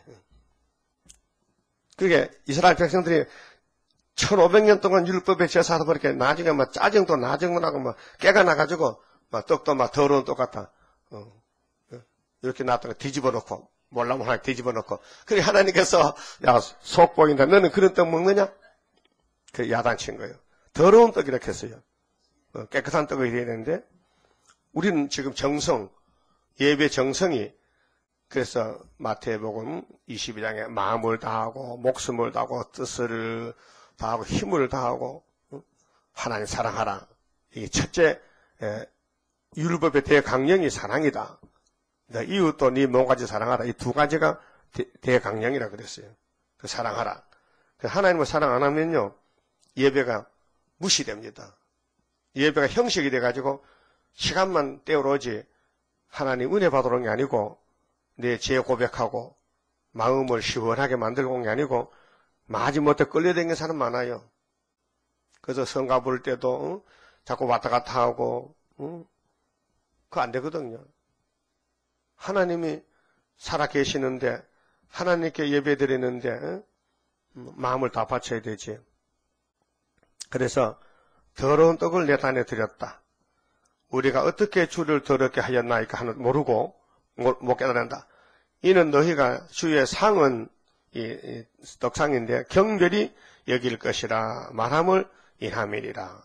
그게 이스라엘 백성들이 1500년 동안 율법에 제사하다 보니까 나중에 막 짜증도 나중만 하고 막 깨가 나가지고 막 떡도 막 더러운 떡 같아. 이렇게 놨다가 뒤집어 놓고 몰라면 하나 뒤집어 놓고. 그래 하나님께서 야 속 보인다. 너는 그런 떡 먹느냐? 그 야단친 거예요. 더러운 떡 이렇게 했어요. 깨끗한 떡을 해야 되는데 우리는 지금 정성 예배 정성이 그래서 마태복음 22장에 마음을 다하고 목숨을 다하고 뜻을 다하고 힘을 다하고 하나님 사랑하라. 이게 첫째 율법의 대강령이 사랑이다. 이웃도 네 몸까지 사랑하라. 이 두 가지가 대강령이라 그랬어요. 그 사랑하라. 하나님을 사랑 안 하면요 예배가 무시됩니다. 예배가 형식이 돼가지고 시간만 때우러오지 하나님 은혜 받으러 온 게 아니고 내 죄 고백하고 마음을 시원하게 만들고 온 게 아니고 마지못해 끌려다니는 사람 많아요. 그래서 성가 볼 때도 자꾸 왔다 갔다 하고 그거 안 되거든요. 하나님이 살아 계시는데 하나님께 예배 드리는데 마음을 다 바쳐야 되지. 그래서 더러운 떡을 내 단에 드렸다. 우리가 어떻게 주를 더럽게 하였나이까 하는 모르고 못 깨달은다. 이는 너희가 주의 상은 이 떡상인데 경별이 여길 것이라 말함을 인함이리라.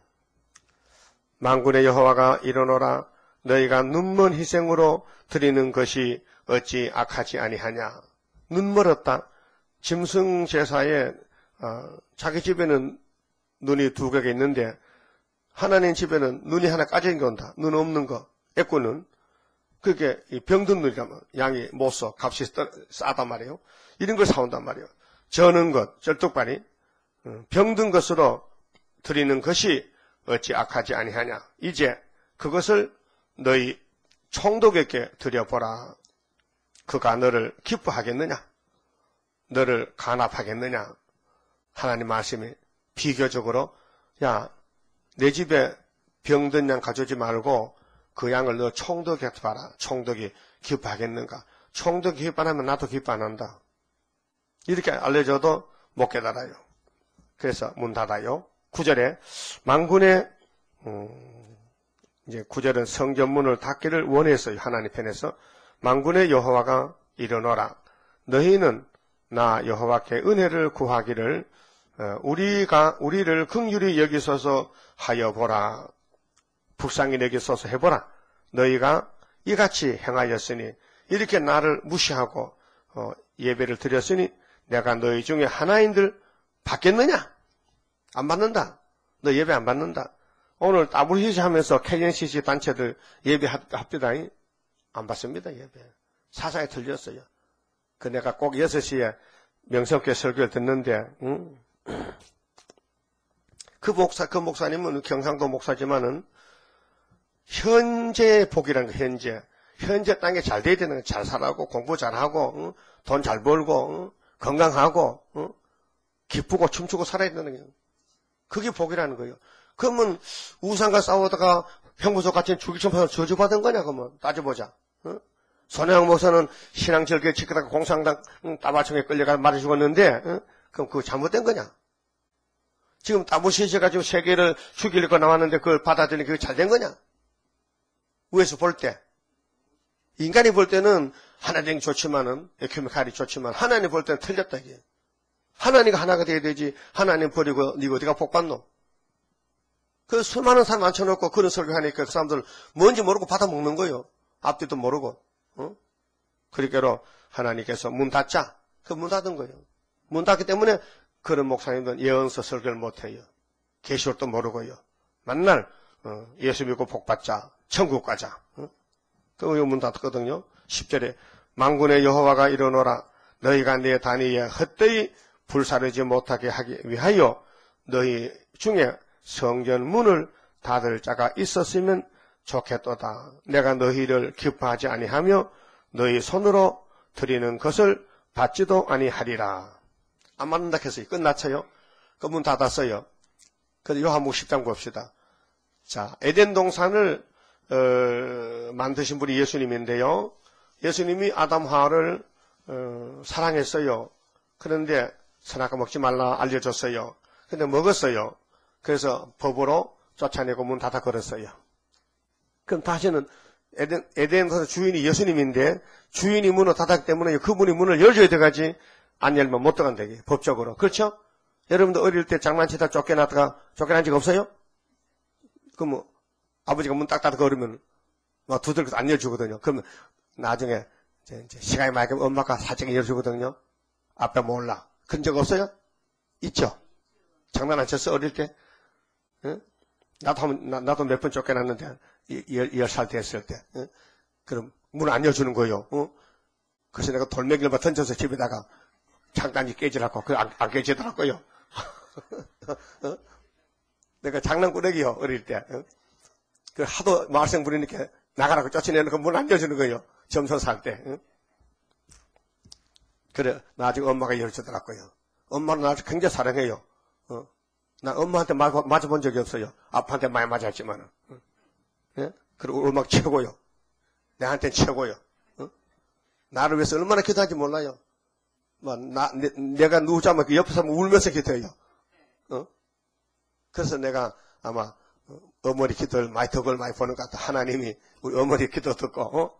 만군의 여호와가 이르노라. 너희가 눈먼 희생으로 드리는 것이 어찌 악하지 아니하냐. 눈 멀었다. 짐승 제사에 자기 집에는 눈이 두 개가 있는데 하나님 집에는 눈이 하나 까진 게 온다. 눈 없는 거, 애꾸는. 그게 병든 눈이라면 양이 못 써. 값이 싸단 말이에요. 이런 걸 사온단 말이에요. 저는 것, 쩔뚝발이 병든 것으로 드리는 것이 어찌 악하지 아니하냐. 이제 그것을 너희 총독에게 드려보라. 그가 너를 기뻐하겠느냐? 너를 간합하겠느냐? 하나님 말씀이 비교적으로 야, 내 집에 병든 양 가져오지 말고 그 양을 너 총독에게 봐라. 총독이 기뻐하겠는가? 총독이 기뻐 안 하면 나도 기뻐 안 한다. 이렇게 알려줘도 못 깨달아요. 그래서 문 닫아요. 9절에 만군의 이제 9절은 성전문을 닫기를 원했어요. 하나님 편에서 만군의 여호와가 이르노라. 너희는 나 여호와께 은혜를 구하기를 우리를 긍휼히 여기소서 하여 보라. 불쌍히 여기소서 해보라. 너희가 이같이 행하였으니 이렇게 나를 무시하고 예배를 드렸으니 내가 너희 중에 하나인들 받겠느냐? 안 받는다. 너 예배 안 받는다. 오늘 WCC 하면서 KNCC 단체들 예배 합디다. 안 받습니다. 예배. 사상이 틀렸어요. 그 내가 꼭 6시에 명석교 설교를 듣는데 그 목사님은 경상도 목사지만은 현재의 복이라는 거, 현재 땅에 잘 돼야 되는 거, 잘 살아고 공부 잘하고 돈 잘 벌고 건강하고 기쁘고 춤추고 살아야 되는 거예요. 그게 복이라는 거예요. 그러면 우상과 싸우다가 형부족 같이 죽이처럼 저주받은 거냐? 그러면 따져보자. 손혜영 목사는 신앙절개 지키다가 공산당 따발총에 끌려가 말해 죽었는데 그럼 그거 잘못된 거냐? 지금 WCC가 지금 세계를 죽이려고 나왔는데 그걸 받아들이는 그게 잘된 거냐? 위에서 볼 때. 인간이 볼 때는 하나님이 좋지만은, 에큐메칼이 좋지만, 하나님 볼 때는 틀렸다, 이게. 하나님과 하나가 돼야 되지, 하나님 버리고, 니가 어디가 복 받노? 그 수많은 사람 앉혀놓고 그런 설교하니까 그 사람들 뭔지 모르고 받아먹는 거예요. 앞뒤도 모르고. 그러니까 하나님께서 문 닫자. 그 문 닫은 거예요. 문 닫기 때문에 그런 목사님들은 예언서 설교를 못해요. 계시록도 모르고요. 만날 예수 믿고 복 받자. 천국 가자. 그 문 닫거든요. 10절에 만군의 여호와가 이르노라. 너희가 내 단위에 헛되이 불사르지 못하게 하기 위하여 너희 중에 성전 문을 닫을 자가 있었으면 좋겠도다. 내가 너희를 기뻐하지 아니하며 너희 손으로 드리는 것을 받지도 아니하리라. 안 맞는다 해서 끝났어요. 그 문 닫았어요. 그래서 요한복음 10장 봅시다. 자, 에덴 동산을 만드신 분이 예수님인데요. 예수님이 아담 하와를 사랑했어요. 그런데 선악과 먹지 말라 알려줬어요. 근데 먹었어요. 그래서 법으로 쫓아내고 문 닫아 걸었어요. 그럼 다시는 에덴에서 주인이 예수님인데 주인이 문을 닫았기 때문에 그분이 문을 열줘야 돼가지 안 열면 못 들어간다 이게 법적으로. 그렇죠? 여러분도 어릴 때 장난치다 쫓겨난 적 없어요? 그럼 아버지가 문 딱 닫아 걸으면 막 두들겨서 안 열주거든요. 그러면 나중에 이제 시간이 많이 가면 엄마가 살짝 열주거든요. 아빠 몰라. 그런 적 없어요? 있죠? 장난 안 쳤어 어릴 때? 응? 나도 몇 번 쫓겨났는데 10살 됐을 때. 응? 그럼 문 안 열주는 거예요. 응? 그래서 내가 돌멩이를 막 던져서 집에다가 장단지 깨지라고. 안 깨지더라고요. 응? 내가 장난꾸러기요 어릴 때. 응? 그 하도 말썽 부리니까 나가라고 쫓아내는 거 문 안 열어주는 거예요. 점선 살 때. 응? 그래, 나중에 엄마가 열어주더라고요. 엄마는 나를 굉장히 사랑해요. 난 엄마한테 맞아본 적이 없어요. 아빠한테 많이 맞았지만은. 예? 그리고 음악 최고요. 내한테는 최고요. 나를 위해서 얼마나 기도하는지 몰라요. 내가 누우자면 그 옆에서 울면서 기도해요. 그래서 내가 아마 어머니 기도를 많이 덕을 많이 보는 것 같아. 하나님이 우리 어머니 기도 듣고,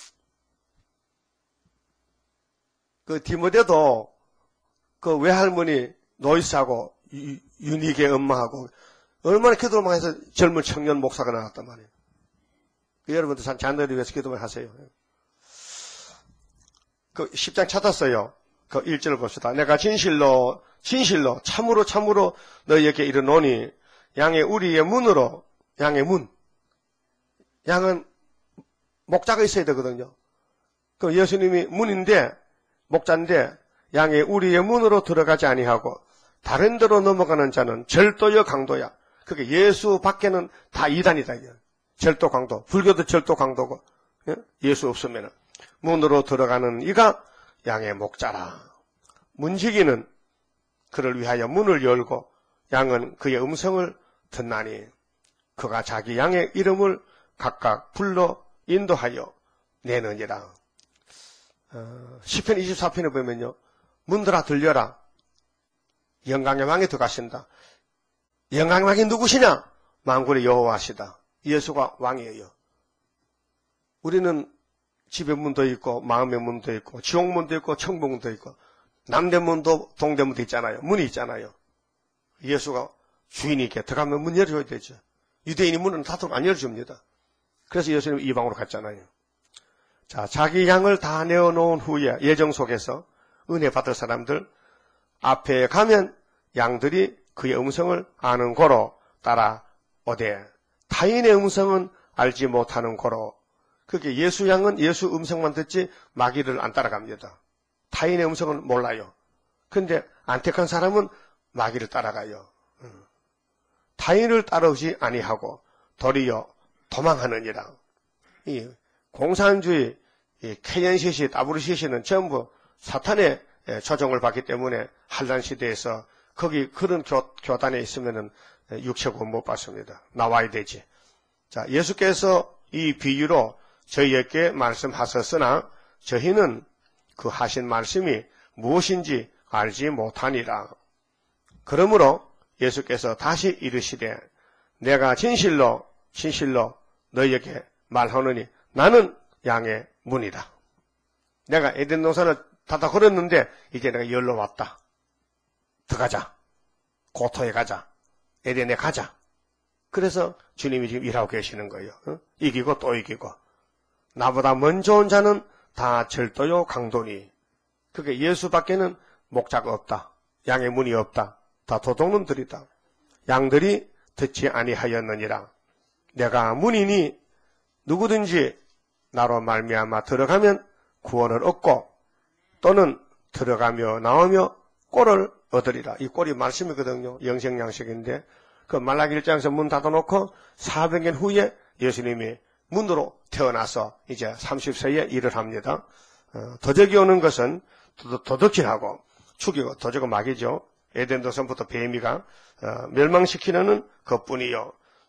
그 디모데도 그 외할머니 노이스하고 유니게 엄마하고 얼마나 기도를 많이 해서 젊은 청년 목사가 나왔단 말이에요. 여러분들 자녀들을 위해서 기도를 하세요. 그 10장 찾았어요. 그 1절을 봅시다. 내가 진실로 참으로 너희에게 이르노니 양의 우리의 문으로 양의 문. 양은 목자가 있어야 되거든요. 그 예수님이 문인데 목자인데 양의 우리의 문으로 들어가지 아니하고 다른 데로 넘어가는 자는 절도여 강도야. 그게 예수 밖에는 다 이단이다. 절도 강도. 불교도 절도 강도고 예수 없으면은 문으로 들어가는 이가 양의 목자라. 문지기는 그를 위하여 문을 열고 양은 그의 음성을 듣나니 그가 자기 양의 이름을 각각 불러 인도하여 내느니라. 시편 24편에 보면요. 문들아 들려라. 영광의 왕이 들어가신다. 영광의 왕이 누구시냐? 만군의 여호와시다. 예수가 왕이에요. 우리는 집의 문도 있고 마음의 문도 있고 지옥문도 있고 천국문도 있고 남대문도 동대문도 있잖아요. 문이 있잖아요. 예수가 주인이게 들어가면 문 열어줘야 되죠. 유대인이 문은 닫도록 안 열어줍니다. 그래서 예수님이 이방으로 갔잖아요. 자, 자기 양을 다 내어놓은 후에 예정 속에서 은혜 받을 사람들 앞에 가면 양들이 그의 음성을 아는 고로 따라오되 타인의 음성은 알지 못하는 고로. 그게 예수 양은 예수 음성만 듣지 마귀를 안 따라갑니다. 타인의 음성은 몰라요. 그런데 안택한 사람은 마귀를 따라가요. 타인을 따라오지 아니하고 도리어 도망하느니라. 이 공산주의, 이 KNCC, WCC는 전부 사탄의 조종을 받기 때문에 한란 시대에서 거기 그런 교단에 있으면은 육체구원 못 받습니다. 나와야 되지. 자, 예수께서 이 비유로 저희에게 말씀하셨으나 저희는 그 하신 말씀이 무엇인지 알지 못하니라. 그러므로 예수께서 다시 이르시되 내가 진실로 너희에게 말하노니 나는 양의 문이다. 내가 에덴 동산을 닫아 걸었는데 이제 내가 열러 왔다. 들어가자. 고토에 가자. 에덴에 가자. 그래서 주님이 지금 일하고 계시는 거예요. 이기고 또 이기고. 나보다 먼저 온 자는 다 절도요 강도니. 그게 예수밖에는 목자가 없다. 양의 문이 없다. 다 도둑놈들이다. 양들이 듣지 아니하였느니라. 내가 문이니 누구든지 나로 말미암아 들어가면 구원을 얻고 또는 들어가며 나오며 꼴을 얻으리라. 이 꼴이 말씀이거든요. 영생양식인데 그 말라기 1장에서 문 닫아놓고 400년 후에 예수님이 문으로 태어나서 이제 30세에 일을 합니다. 도적이 오는 것은 도둑질하고 죽이고 도적은 마귀죠. 에덴 동산부터 뱀이가 멸망시키는 것뿐이요.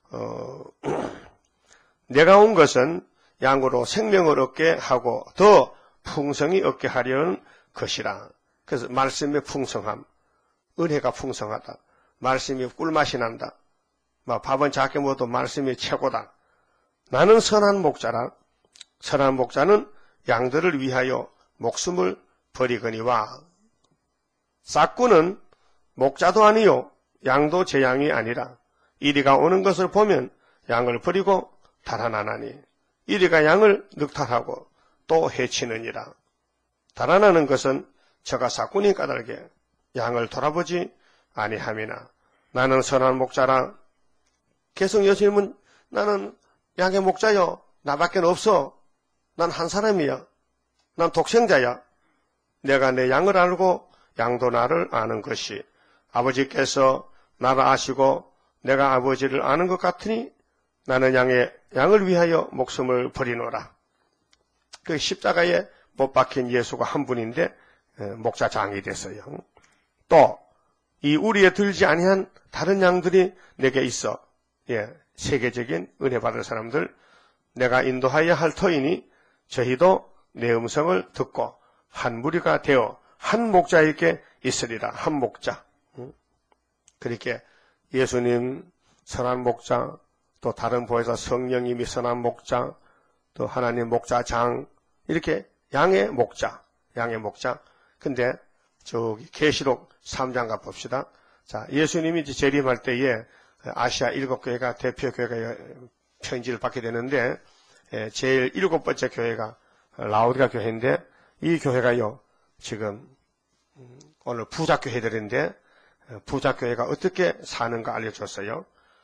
내가 온 것은 양으로 생명을 얻게 하고 더 풍성히 얻게 하려는 것이라. 그래서 말씀의 풍성함, 은혜가 풍성하다. 말씀이 꿀맛이 난다. 밥은 작게 먹어도 말씀이 최고다. 나는 선한 목자라. 선한 목자는 양들을 위하여 목숨을 버리거니와. 싹꾼은 목자도 아니요 양도 제 양이 아니라 이리가 오는 것을 보면 양을 버리고 달아나나니 이리가 양을 늑탈하고 또 해치느니라. 달아나는 것은 저가 싹꾼이 까닭에 양을 돌아보지 아니함이나 나는 선한 목자라. 계속 예수님은 나는 양의 목자요. 나밖에 없어. 난 한 사람이야. 난 독생자야. 내가 내 양을 알고 양도 나를 아는 것이 아버지께서 나를 아시고 내가 아버지를 아는 것 같으니 나는 양을 위하여 목숨을 버리노라. 그 십자가에 못 박힌 예수가 한 분인데 목자장이 됐어요. 또 이 우리에 들지 아니한 다른 양들이 내게 있어. 세계적인 은혜 받을 사람들, 내가 인도하여야 할 터이니 저희도 내 음성을 듣고 한 무리가 되어 한 목자에게 있으리라. 한 목자. 그렇게 예수님 선한 목자, 또 다른 보혜사 성령님이 선한 목자, 또 하나님 목자장, 이렇게 양의 목자. 근데 저기 계시록 3장 가봅시다. 자, 예수님이 이제 재림할 때에 아시아 7교회가 대표교회가 편지를 받게 되는데, 제일 7번째 교회가 라오디가 교회인데, 이 교회가요, 지금 오늘 부자교회들인데, 부자교회가 어떻게 사는가 알려줬어요.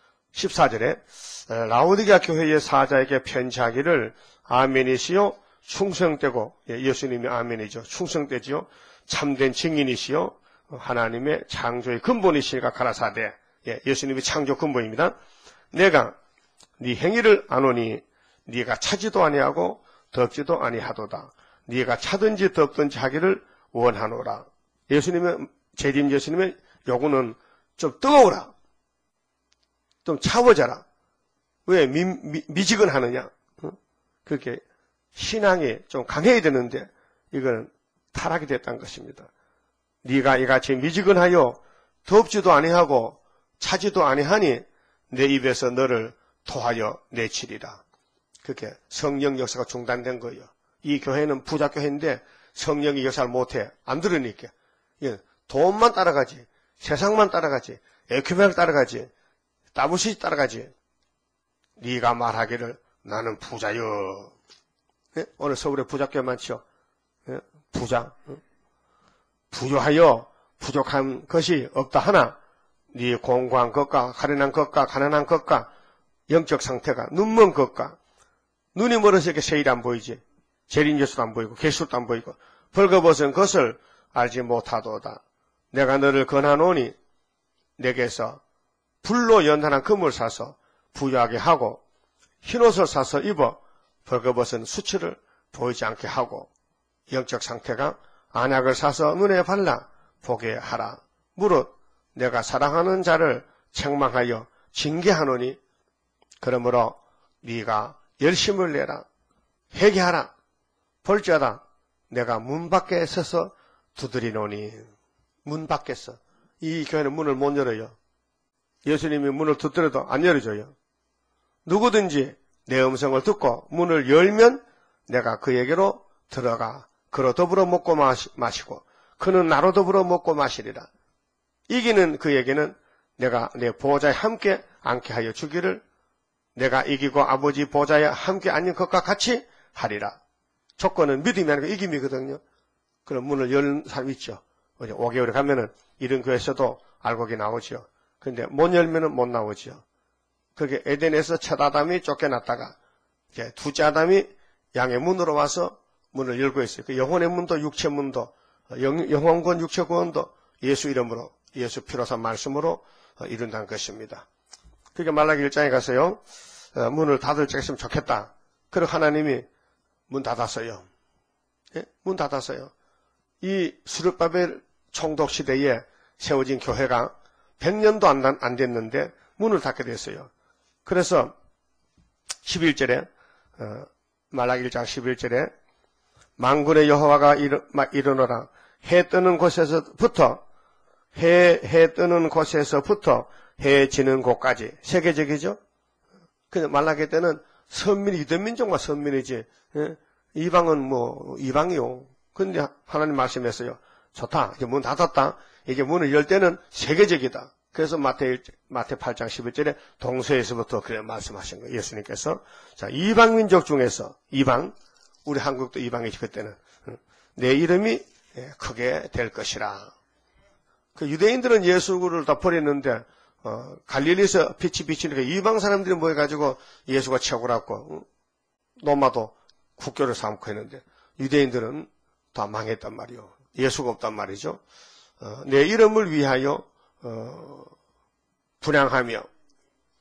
14절에 라오디가 교회의 사자에게 편지하기를 아멘이시요 충성되고, 예수님이 아멘이죠. 충성되지요. 참된 증인이시요 하나님의 창조의 근본이시니까 가라사대. 예수님이 창조 근본입니다. 내가 네 행위를 아노니 네가 차지도 아니하고 덥지도 아니하도다. 네가 차든지 덥든지 하기를 원하노라. 재림 예수님의 요구는 좀 뜨거워라. 좀 차워져라. 왜 미지근하느냐. 그렇게 신앙이 좀 강해야 되는데 이건 타락이 됐다는 것입니다. 네가 이같이 미지근하여 덥지도 아니하고 차지도 아니하니 내 입에서 너를 토하여 내치리라. 그렇게 성령 역사가 중단된 거예요. 이 교회는 부자교회인데 성령이 역사를 못해. 안 들으니까. 돈만 따라가지, 세상만 따라가지, 에큐멘을 따라가지, 따부시 따라가지. 네가 말하기를 나는 부자여. 오늘 서울에 부자교회 많죠. 부자. 부유하여 부족한 것이 없다 하나 네 공고한 것과 가련한 것과 가난한 것과 영적 상태가 눈먼 것과 눈이 멀어서 이렇게 세일이 안 보이지. 재림 예수도 안 보이고 계시도 안 보이고 벌거벗은 것을 알지 못하도다. 내가 너를 권하노니 내게서 불로 연단한 금을 사서 부유하게 하고 흰옷을 사서 입어 벌거벗은 수치를 보이지 않게 하고 영적 상태가 안약을 사서 눈에 발라 보게 하라. 무릇 내가 사랑하는 자를 책망하여 징계하노니 그러므로 네가 열심을 내라. 회개하라. 볼지어다 내가 문 밖에 서서 두드리노니. 문 밖에서. 이 교회는 문을 못 열어요. 예수님이 문을 두드려도 안 열어줘요. 누구든지 내 음성을 듣고 문을 열면 내가 그에게로 들어가 그로 더불어 먹고 마시고 그는 나로 더불어 먹고 마시리라. 이기는 그에게는 내가 내 보좌에 함께 앉게 하여 주기를 내가 이기고 아버지 보좌에 함께 앉는 것과 같이 하리라. 조건은 믿음이 아니고 이김이거든요. 그럼 문을 여는 사람 있죠. 5개월에 가면은 이런 교회에서도 알곡이 나오죠. 그런데 못 열면은 못 나오죠. 그렇게 에덴에서 첫 아담이 쫓겨났다가 이제 둘째 아담이 양의 문으로 와서 문을 열고 있어요. 그 영혼의 문도 육체 문도 영혼권 육체 구원도 예수 이름으로 예수 피로서 말씀으로 이룬다는 것입니다. 그러니까 말라기 1장에 가서요. 문을 닫을 적 있으면 좋겠다. 그리고 하나님이 문 닫았어요. 문 닫았어요. 이 수르바벨 총독 시대에 세워진 교회가 100년도 안 됐는데 문을 닫게 됐어요. 그래서 11절에 말라기 1장 11절에 만군의 여호와가 이르노라. 해 뜨는 곳에서부터 해 뜨는 곳에서부터 해 지는 곳까지 세계적이죠. 근데 말라기 때는 선민이 유대민족만 선민이지 이방은 뭐 이방이요. 근데 하나님 말씀했어요. 좋다. 이제 문 닫았다. 이제 문을 열 때는 세계적이다. 그래서 마태 8장 11절에 동서에서부터 그래 말씀하신 거예요. 예수님께서. 자, 이방 민족 중에서 우리 한국도 이방이지 그때는 내 이름이 크게 될 것이라. 그 유대인들은 예수를 다 버렸는데 갈릴리에서 빛이 비치니까 이방 사람들이 모여가지고 예수가 최고라고 로마도 국교를 삼고 했는데 유대인들은 다 망했단 말이요. 예수가 없단 말이죠. 내 이름을 위하여 분향하며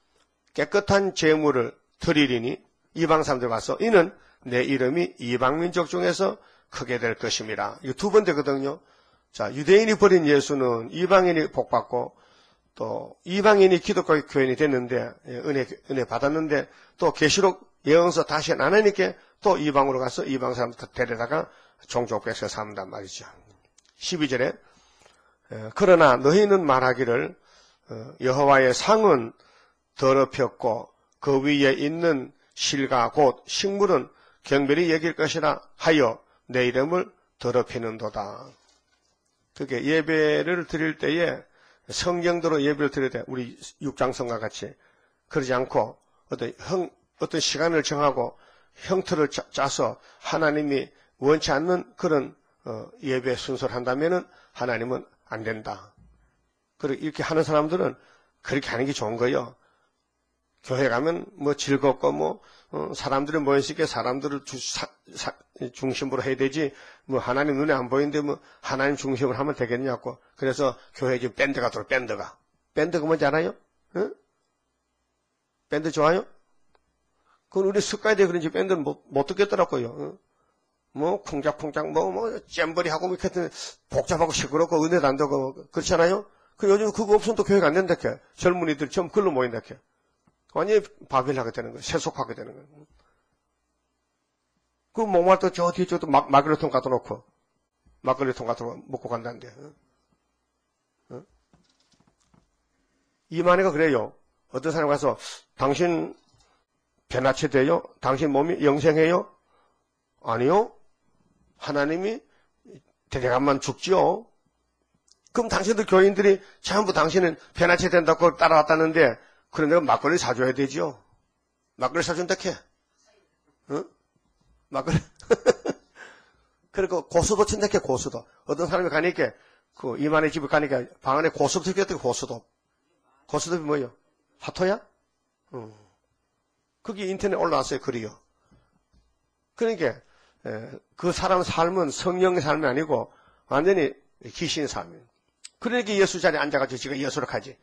깨끗한 제물을 드리리니 이방 사람들 와서 이는 내 이름이 이방민족 중에서 크게 될 것입니다. 이거 두 번째거든요. 자, 유대인이 버린 예수는 이방인이 복받고 또 이방인이 기독교 교인이 됐는데 은혜 받았는데 또 계시록 예언서 다시 안 하니까 또 이방으로 가서 이방 사람들 데려다가 종족 백성 삼는단 말이죠. 12절에 그러나 너희는 말하기를 여호와의 상은 더럽혔고 그 위에 있는 실과 곧 식물은 경별히 여길 것이라 하여 내 이름을 더럽히는도다. 그게 예배를 드릴 때에 성경대로 예배를 드릴 때 우리 육장성과 같이 그러지 않고 어떤 시간을 정하고 형태를 짜서 하나님이 원치 않는 그런 예배 순서를 한다면은 하나님은 안 된다. 이렇게 하는 사람들은 그렇게 하는 게 좋은 거예요. 교회 가면 뭐 즐겁고 사람들이 모였을 때 사람들을 중심으로 해야 되지 뭐 하나님 눈에 안 보이는데 뭐 하나님 중심으로 하면 되겠냐고. 그래서 교회에 지금 밴드가 들어. 밴드가 뭔지 알아요? 응? 밴드 좋아요? 그건 우리 습관이 돼 그런지 밴드는 못 듣겠더라고요. 응? 뭐 쿵짝쿵짝 잼버리 하고 이렇게 복잡하고 시끄럽고 은혜도 안 되고 그렇잖아요? 요즘 그거 없으면 또 교회가 안 된다 캐. 젊은이들 전부 글로 모인다 캐. 완전히 바빌하게 되는 거예요. 세속하게 되는 거예요. 그 목말 또 저 뒤에 저도 막걸리통 갖다 놓고 막걸리통 갖다 먹고 간다는데. 이만희가 그래요. 어떤 사람이 가서 당신 변화체 돼요? 당신 몸이 영생해요? 아니요. 하나님이 대대간만 죽지요. 그럼 당신들 교인들이 전부 당신은 변화체 된다고 따라왔다는데 그래 내가 막걸리 사줘야 되죠. 막걸리 사준다 캐. 응? 막걸리. 그리고 고수도 친다 캐 고수도. 어떤 사람이 가니까 그 이만희 집에 가니까 방 안에 고수도 생겼다 고수도. 고수도이 뭐예요? 하토야? 응. 그게 인터넷 올라왔어요 글이요. 그러니까 그 사람 삶은 성령의 삶이 아니고 완전히 귀신의 삶이에요. 그러니까 예수 자리에 앉아가지고 지가 예수를 하지.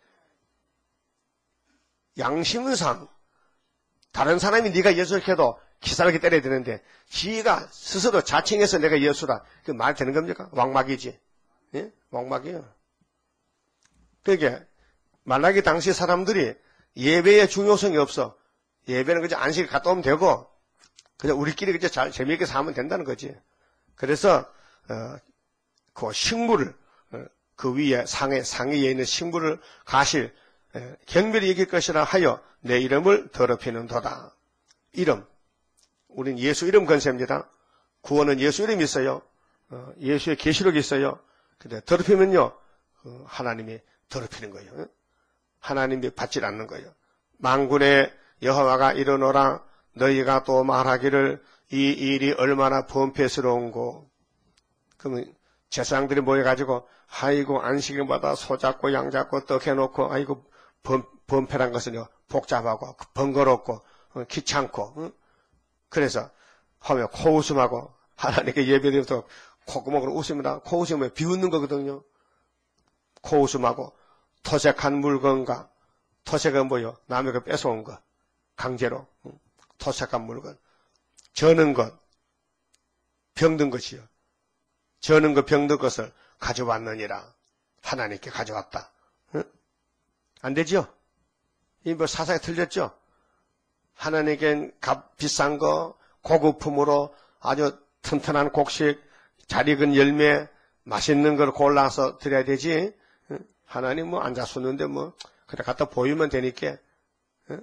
양심상 다른 사람이 네가 예수를 해도 기사하게 때려야 되는데 지가 스스로 자칭해서 내가 예수다. 그 말 되는 겁니까? 왕막이지. 예? 왕막이에요. 그러니까 말라기 당시 사람들이 예배의 중요성이 없어. 예배는 그저 안식을 갔다 오면 되고 그냥 우리끼리 그저 잘 재미있게 살면 된다는 거지. 그래서 그 식물을 그 위에 상위에 있는 식물을 가실 경별히 여길 것이라 하여 내 이름을 더럽히는도다. 이름. 우린 예수 이름 건세입니다. 구원은 예수 이름이 있어요. 예수의 계시록이 있어요. 근데 더럽히면요. 하나님이 더럽히는 거예요. 하나님이 받지 않는 거예요. 만군의 여호와가 이르노라 너희가 또 말하기를 이 일이 얼마나 범죄스러운고. 그러면 제사장들이 모여가지고 아이고 안식일마다 소 잡고 양 잡고 떡 해놓고 아이고 범죄란 것은요 복잡하고 번거롭고 귀찮고 그래서 하면 코웃음하고 하나님께 예배드리면서 콧구멍으로 웃습니다. 코웃음은 비웃는 거거든요. 코웃음하고 토색한 물건과 토색은 뭐요? 남의 거 뺏어온 것 강제로 토색한 물건 저는 것 병든 것이요. 저는 그 병든 것을 가져왔느니라. 하나님께 가져왔다. 응? 안 되죠? 이 뭐 사상이 틀렸죠? 하나님께는 비싼 거, 고급품으로 아주 튼튼한 곡식, 잘 익은 열매, 맛있는 걸 골라서 드려야 되지. 응? 하나님 뭐 앉아 쏘는데 뭐, 그래 갖다 보이면 되니까. 응?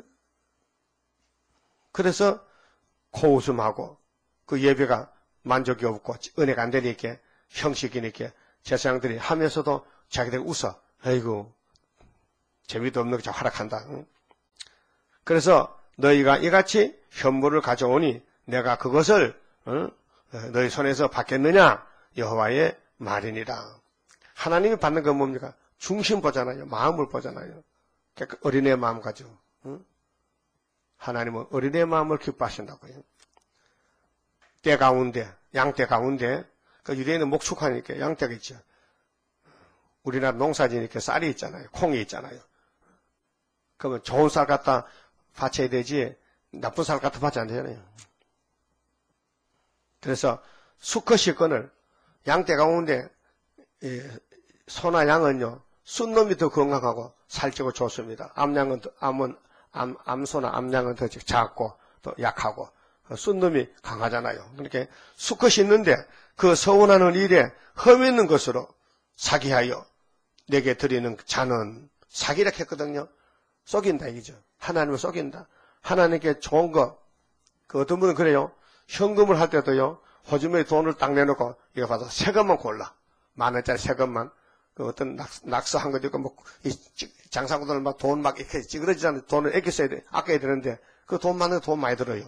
그래서 코웃음하고 그 예배가 만족이 없고 은혜가 안 되니까 형식이니까 제사장들이 하면서도 자기들 웃어. 아이고 재미도 없는 거 활약한다. 응? 그래서 너희가 이같이 현물을 가져오니 내가 그것을 너희 손에서 받겠느냐? 여호와의 말이니라. 하나님이 받는 건 뭡니까? 중심 보잖아요. 마음을 보잖아요. 그러니까 어린애 마음 가지고. 응? 하나님은 어린애 마음을 기뻐하신다고요. 때 가운데, 양떼 가운데, 그 유대인은 목축하니까 양떼가 있죠. 우리나라 농사지니까 쌀이 있잖아요. 콩이 있잖아요. 그러면 좋은 쌀 갖다 바쳐야 되지 나쁜 사람 같은 바치 안 되잖아요. 그래서 수컷이 건을 양떼 가운데 소나 양은요 순놈이 더 건강하고 살찌고 좋습니다. 암양은 암소나 암양은 더 작고 또 약하고 순놈이 강하잖아요. 그러니까 수컷이 있는데 그 서운하는 일에 흠 있는 것으로 사기하여 내게 드리는 자는 사기라 했거든요. 속인다 이거죠. 하나님을 속인다. 하나님께 좋은 거, 그 어떤 분은 그래요. 현금을 할 때도요, 호주머니에 돈을 딱 내놓고, 이거 봐서 새 것만 골라. 10,000원짜리 새 것만. 그 어떤 낙서한 것도 있고, 뭐, 장사꾼들은 막 돈 막 이렇게 찌그러지지 않는 돈을 아껴야 되는데, 그 돈 많은 돈 많이 들어요.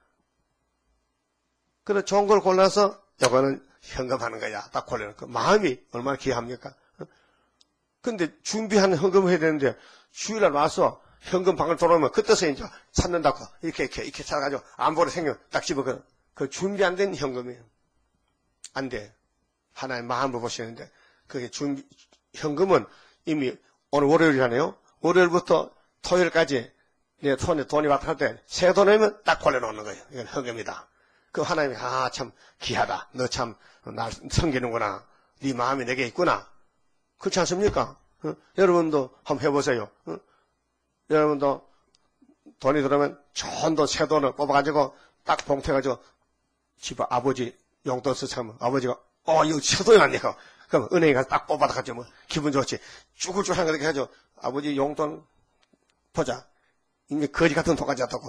그래, 좋은 걸 골라서, 이거는 현금하는 거야. 딱 골라놓고. 마음이 얼마나 귀합니까? 근데 준비하는 현금을 해야 되는데, 주일날 와서, 현금 방을 돌아오면 그때서 이제 찾는다고 이렇게 찾아가지고 안 보러 생겨 딱 집어 그 준비 안 된 현금이에요. 안 돼. 하나님 마음을 보시는데 그게 현금은 이미 오늘 월요일이잖아요. 월요일부터 토요일까지 내 손에 돈이 왔다 갈 때 새 돈이면 딱 골라놓는 거예요. 이건 현금이다. 그 하나님이 참 귀하다. 너 참 날 섬기는구나. 네 마음이 내게 있구나. 그렇지 않습니까? 여러분도 한번 해보세요. 여러분도 돈이 들어오면 좋은 돈, 새 돈을 뽑아가지고 딱 봉투해가지고 집 아버지 용돈 쓰면 아버지가 이거 새 돈이 왔네요. 그럼 은행에 가서 딱 뽑아가지고 뭐 기분 좋지. 쭈글쭈글한 거 이렇게 해가지고 아버지 용돈 보자. 이게 거지 같은 돈 가져왔다고.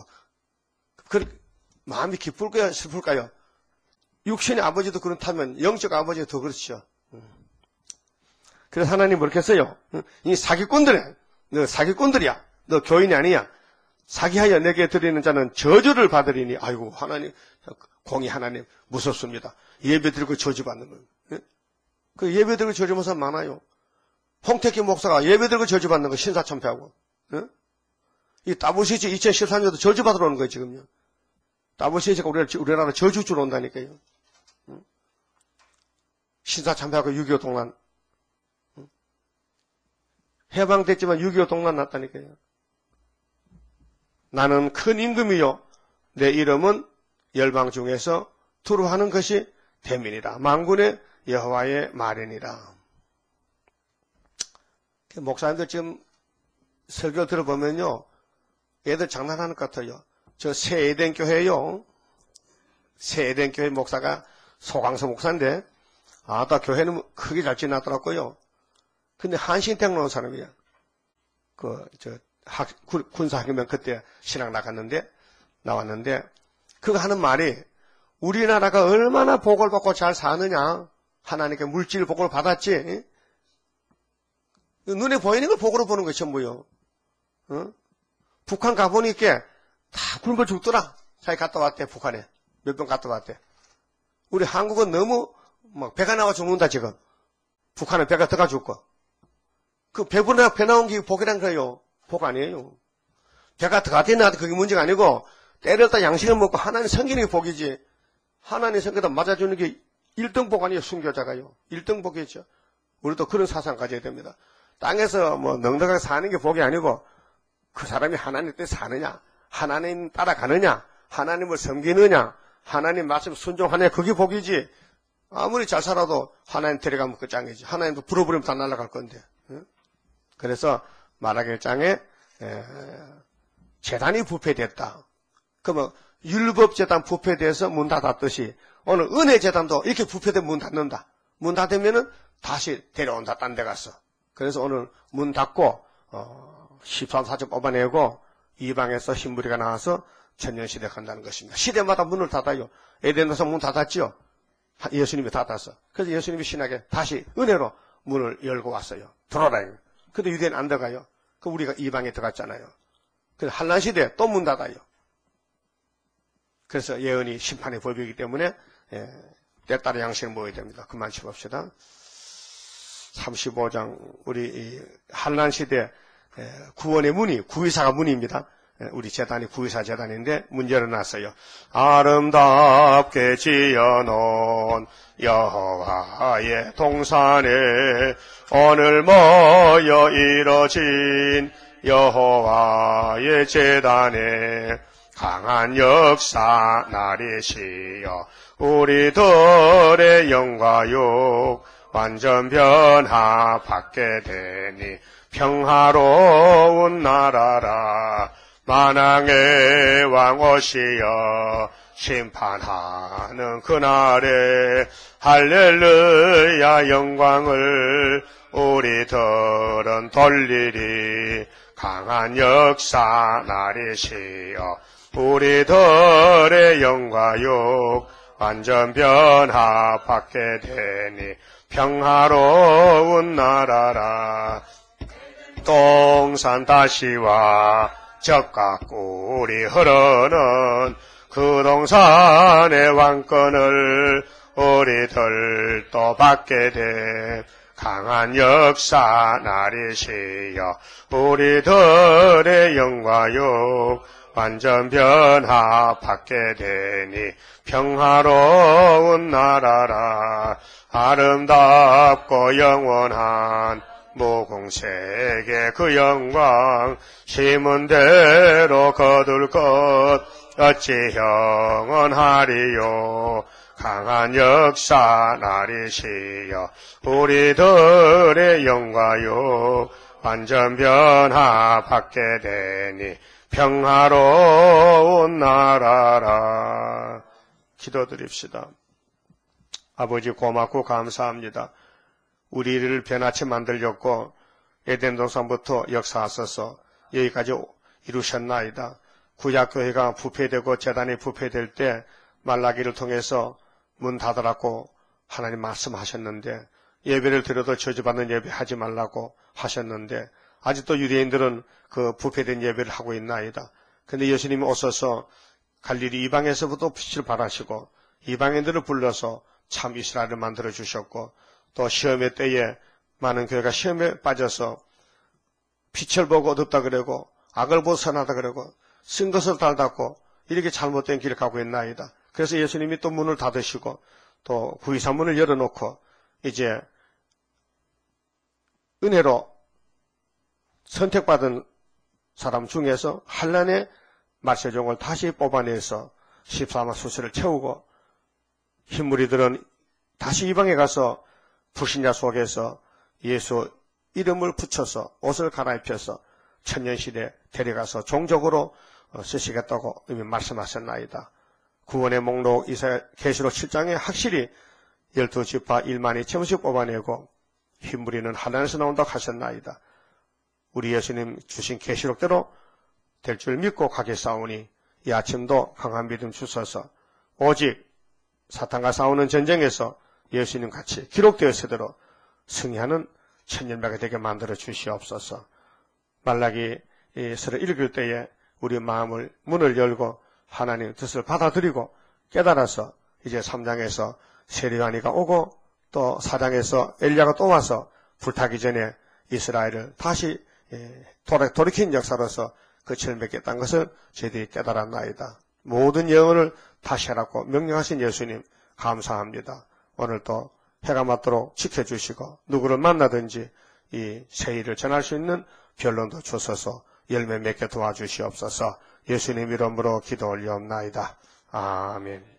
마음이 기쁠까요? 슬플까요? 육신의 아버지도 그렇다면 영적 아버지가 더 그렇죠. 그래서 하나님 그렇게 했어요. 이 사기꾼들이야. 너 사기꾼들이야. 너 교인이 아니야. 사기하여 내게 드리는 자는 저주를 받으리니. 아이고 하나님 공의 하나님 무섭습니다. 예배드리고 저주받는 거예요. 그 예배드리고 저주받는 사람 많아요. 홍택기 목사가 예배드리고 저주받는 거 신사참배하고. 이 다보시치 2013년도 저주받으러 오는 거예요 지금요. 다보시치가 우리나라 저주주로 온다니까요. 신사참배하고 6.25 동란. 해방됐지만 6.25 동란 났다니까요. 나는 큰 임금이요. 내 이름은 열방 중에서 두루하는 것이 대민이라. 만군의 여호와의 말이니라. 목사님들 지금 설교 들어보면요. 애들 장난하는 것 같아요. 저 새 에덴 교회요. 새 에덴 교회 목사가 소강서 목사인데 나 교회는 크게 잘 지났더라고요. 근데 한신택 나온 사람이야. 군사학교면 그때 신학 나왔는데, 그거 하는 말이, 우리나라가 얼마나 복을 받고 잘 사느냐. 하나님께 물질 복을 받았지. 눈에 보이는 걸 복으로 보는 것이 전부요. 북한 가보니까 다 굶어 죽더라. 자기 갔다 왔대, 북한에. 몇 번 갔다 왔대. 우리 한국은 너무 막 배가 나와 죽는다, 지금. 북한은 배가 들어가 죽고. 그 배 나온 게 복이란 거예요. 복 아니에요. 배가 들어가대나 그게 문제가 아니고 때렸다 양식을 먹고 하나님 섬기는 게 복이지. 하나님 섬기다 맞아주는 게 1등 복 아니에요. 순교자가요. 1등 복이죠. 우리도 그런 사상 가져야 됩니다. 땅에서 뭐 넉넉하게 사는 게 복이 아니고 그 사람이 하나님 뜻 사느냐, 하나님 따라가느냐, 하나님을 섬기느냐, 하나님 말씀 순종하느냐, 그게 복이지. 아무리 잘 살아도 하나님 데려가면 끝장이지. 하나님도 불어버리면 다 날아갈 건데. 그래서 마라겔 장에 재단이 부패됐다. 그러면 율법재단 부패돼서 문 닫았듯이 오늘 은혜재단도 이렇게 부패되면 문 닫는다. 문 닫으면은 다시 데려온다. 딴 데 가서. 그래서 오늘 문 닫고 13사조 뽑아내고 이방에서 흰무리가 나와서 천년시대 간다는 것입니다. 시대마다 문을 닫아요. 에덴에서 문 닫았지요. 예수님이 닫았어. 그래서 예수님이 신학에 다시 은혜로 문을 열고 왔어요. 들어오라. 근데 유대는 안 들어가요. 그럼 우리가 이방에 들어갔잖아요. 그래서 한란시대 또 문 닫아요. 그래서 예언이 심판의 법이기 때문에 때 따라 양식을 모여야 됩니다. 그만 쳐봅시다. 35장 우리 한란시대 구원의 문이 구의사가 문입니다. 우리 재단이 구의사 재단인데 문 열어놨어요. 아름답게 지어놓은 여호와의 동산에 오늘 모여 이뤄진 여호와의 제단에 강한 역사 나리시여 우리들의 영과 욕 완전 변화받게 되니 평화로운 나라라 만왕의 왕 오시여 심판하는 그날에 할렐루야 영광을 우리들은 돌리리 강한 역사 나리시여 우리들의 영과 욕 완전 변화받게 되니 평화로운 나라라 동산 다시와 적과 꿀이 흐르는 그 동산의 왕권을 우리들 또 받게 돼 강한 역사 나리시여 우리들의 영과 욕 완전 변화받게 되니 평화로운 나라라 아름답고 영원한 무공세계 그 영광 심은 대로 거둘 것 어찌 영원하리요 강한 역사 나리시여 우리들의 영과 욕 완전 변화받게 되니 평화로운 나라라. 기도드립시다. 아버지 고맙고 감사합니다. 우리를 변화치 만들렸고 에덴 동산부터 역사하셔서 여기까지 이루셨나이다. 구약교회가 부패되고 제단이 부패될 때 말라기를 통해서 문 닫으라고 하나님 말씀하셨는데 예배를 드려도 저주받는 예배 하지 말라고 하셨는데 아직도 유대인들은 그 부패된 예배를 하고 있나이다. 근데 예수님이 오셔서 갈릴리 이방에서부터 빛을 발하시고 이방인들을 불러서 참 이스라엘을 만들어 주셨고 또 시험의 때에 많은 교회가 시험에 빠져서 빛을 보고 어둡다 그러고 악을 보고 선하다 그러고 쓴 것을 달닫고 이렇게 잘못된 길을 가고 있나이다. 그래서 예수님이 또 문을 닫으시고 또 구이사문을 열어놓고 이제 은혜로 선택받은 사람 중에서 한란의 말세종을 다시 뽑아내서 14만 수세를 채우고 흰무리들은 다시 이방에 가서 불신자 속에서 예수 이름을 붙여서 옷을 갈아입혀서 천년시대 데려가서 종족으로 쓰시겠다고 이미 말씀하셨나이다. 구원의 목록 계시록 7장에 확실히 12지파 1만이 점씩 뽑아내고 흰무리는 하나님에서 나온다고 하셨나이다. 우리 예수님 주신 계시록대로 될 줄 믿고 가겠사오니 이 아침도 강한 믿음 주셔서 오직 사탄과 싸우는 전쟁에서 예수님 같이 기록되었으도록 승리하는 천년백이 되게 만들어 주시옵소서. 말라기서를 읽을 때에 우리 마음을 문을 열고 하나님 뜻을 받아들이고 깨달아서 이제 3장에서 세리와니가 오고 또 4장에서 엘리야가 또 와서 불타기 전에 이스라엘을 다시 돌이킨 역사로서 끝을 맺겠다는 것을 저희들이 깨달았나이다. 모든 영혼을 다시 하라고 명령하신 예수님 감사합니다. 오늘 또 해가 맞도록 지켜주시고 누구를 만나든지 이 세일을 전할 수 있는 변론도 주셔서 열매 맺게 도와주시옵소서. 예수님 이름으로 기도 올리옵나이다. 아멘.